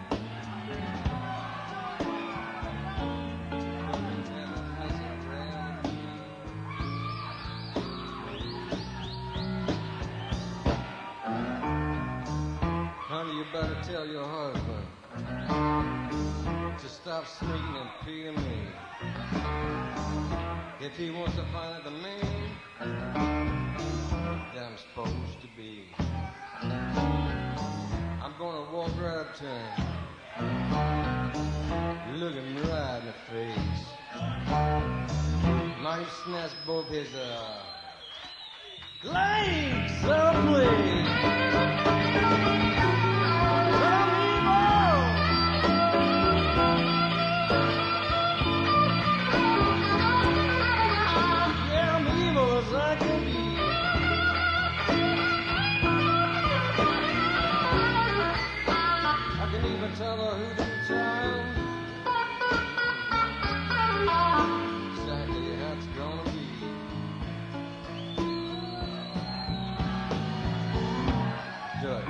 Honey, you better tell your husband to stop sneaking and peeing me. If he wants to find out the man that I'm supposed to be, I'm gonna walk right up to him, look him right in the face, might snatch both his uh, legs, so please. I can be. I can even tell her who to child exactly how it's gonna be. Good.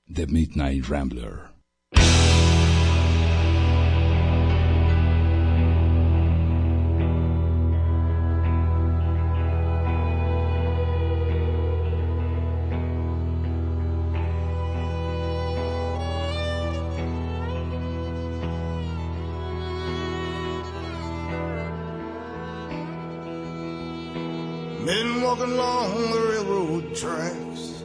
The Midnight Rambler. Been walking along the railroad tracks,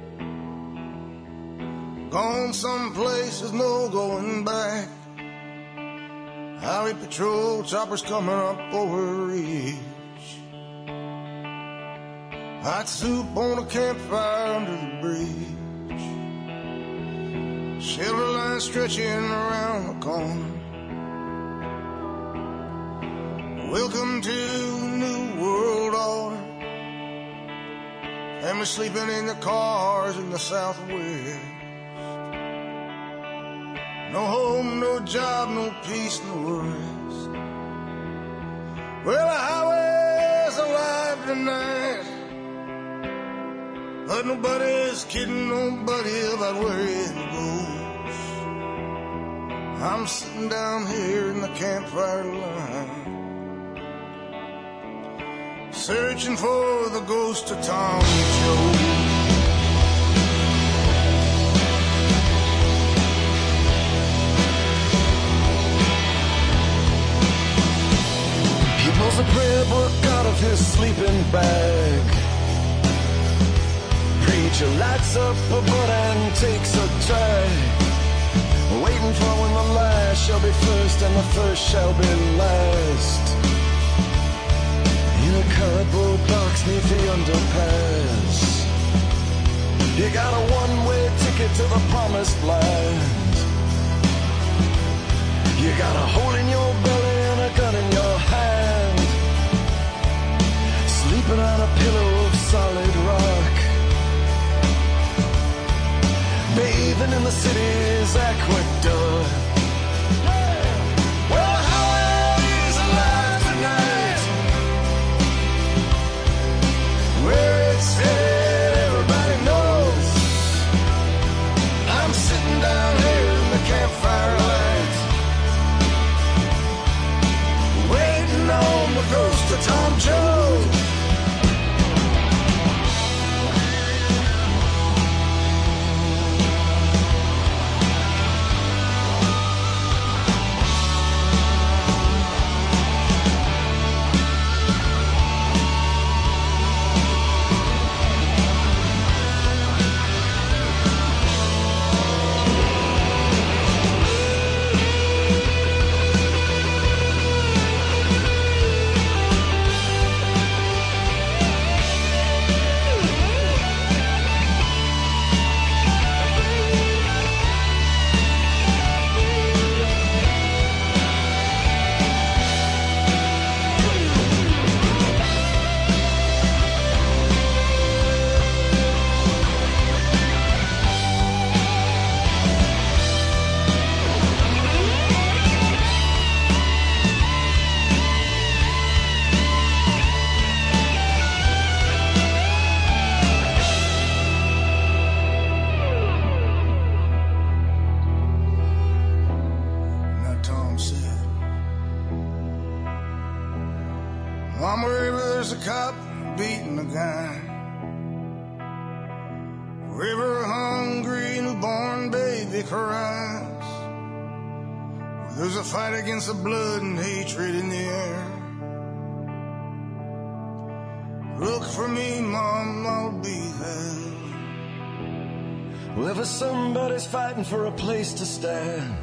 gone someplace there's no going back. Highway patrol choppers coming up over the ridge, hot soup on a campfire under the bridge, shelter line stretching around the corner. Welcome to New World Order. Family sleeping in the cars in the Southwest. No home, no job, no peace, no rest. Well, the highway's alive tonight, but nobody's kidding nobody about where it goes. I'm sitting down here in the campfire line, searching for the ghost of Tom Jones. He pulls a prayer book out of his sleeping bag. Preacher lights up a butt and takes a drag, waiting for when the last shall be first and the first shall be last. In a cardboard box neath the underpass, you got a one-way ticket to the promised land. You got a hole in your belly and a gun in your hand, sleeping on a pillow of solid rock, bathing in the city's aqueduct. Well, the highway's alive tonight, where it's headed, everybody knows. I'm sitting down here in the campfire light, waiting on the ghost of Tom Jones. I'm wherever there's a cop beating a guy, wherever a hungry newborn baby cries, where there's a fight against the blood and hatred in the air. Look for me, Mom, I'll be there. Wherever somebody's fighting for a place to stand,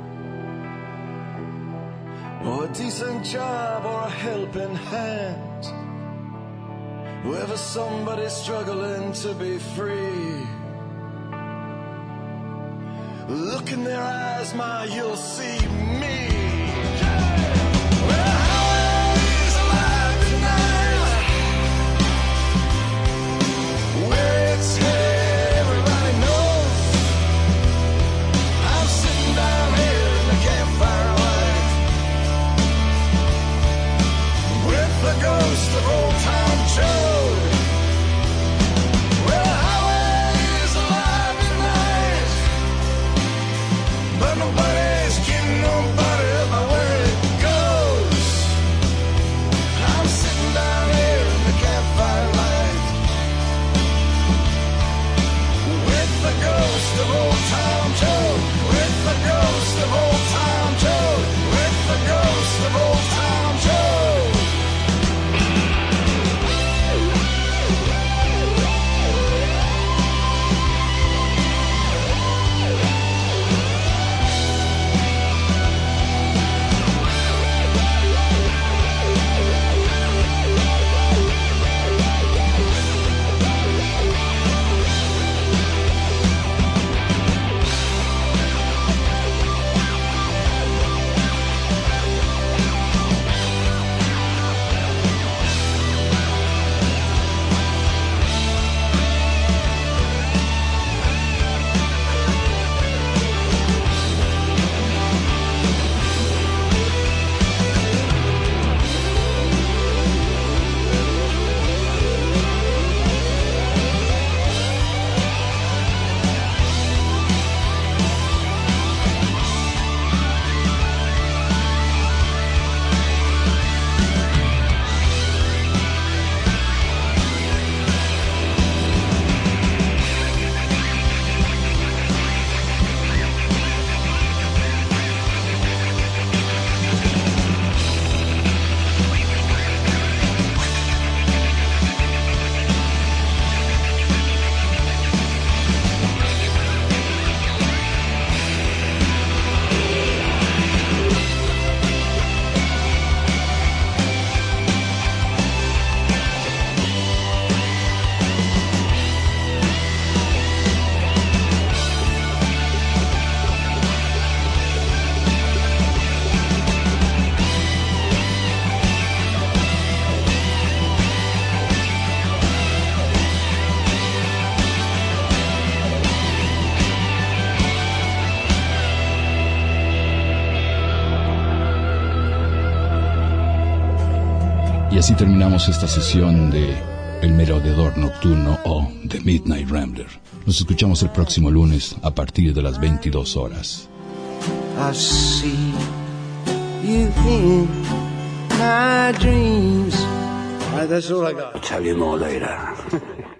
or a decent job, or a helping hand, wherever somebody's struggling to be free, look in their eyes, Ma, you'll see me. Well, the highway's alive tonight, where it's headed, everybody knows. I'm sitting down here in the campfire light, with the ghost of old Tom Jones. Well, the highway's alive tonight, Y así terminamos esta sesión de El Merodeador Nocturno o The Midnight Rambler. Nos escuchamos el próximo lunes a partir de las veintidós horas. I see you in my dreams. All right, that's all I got. I'll tell you more later.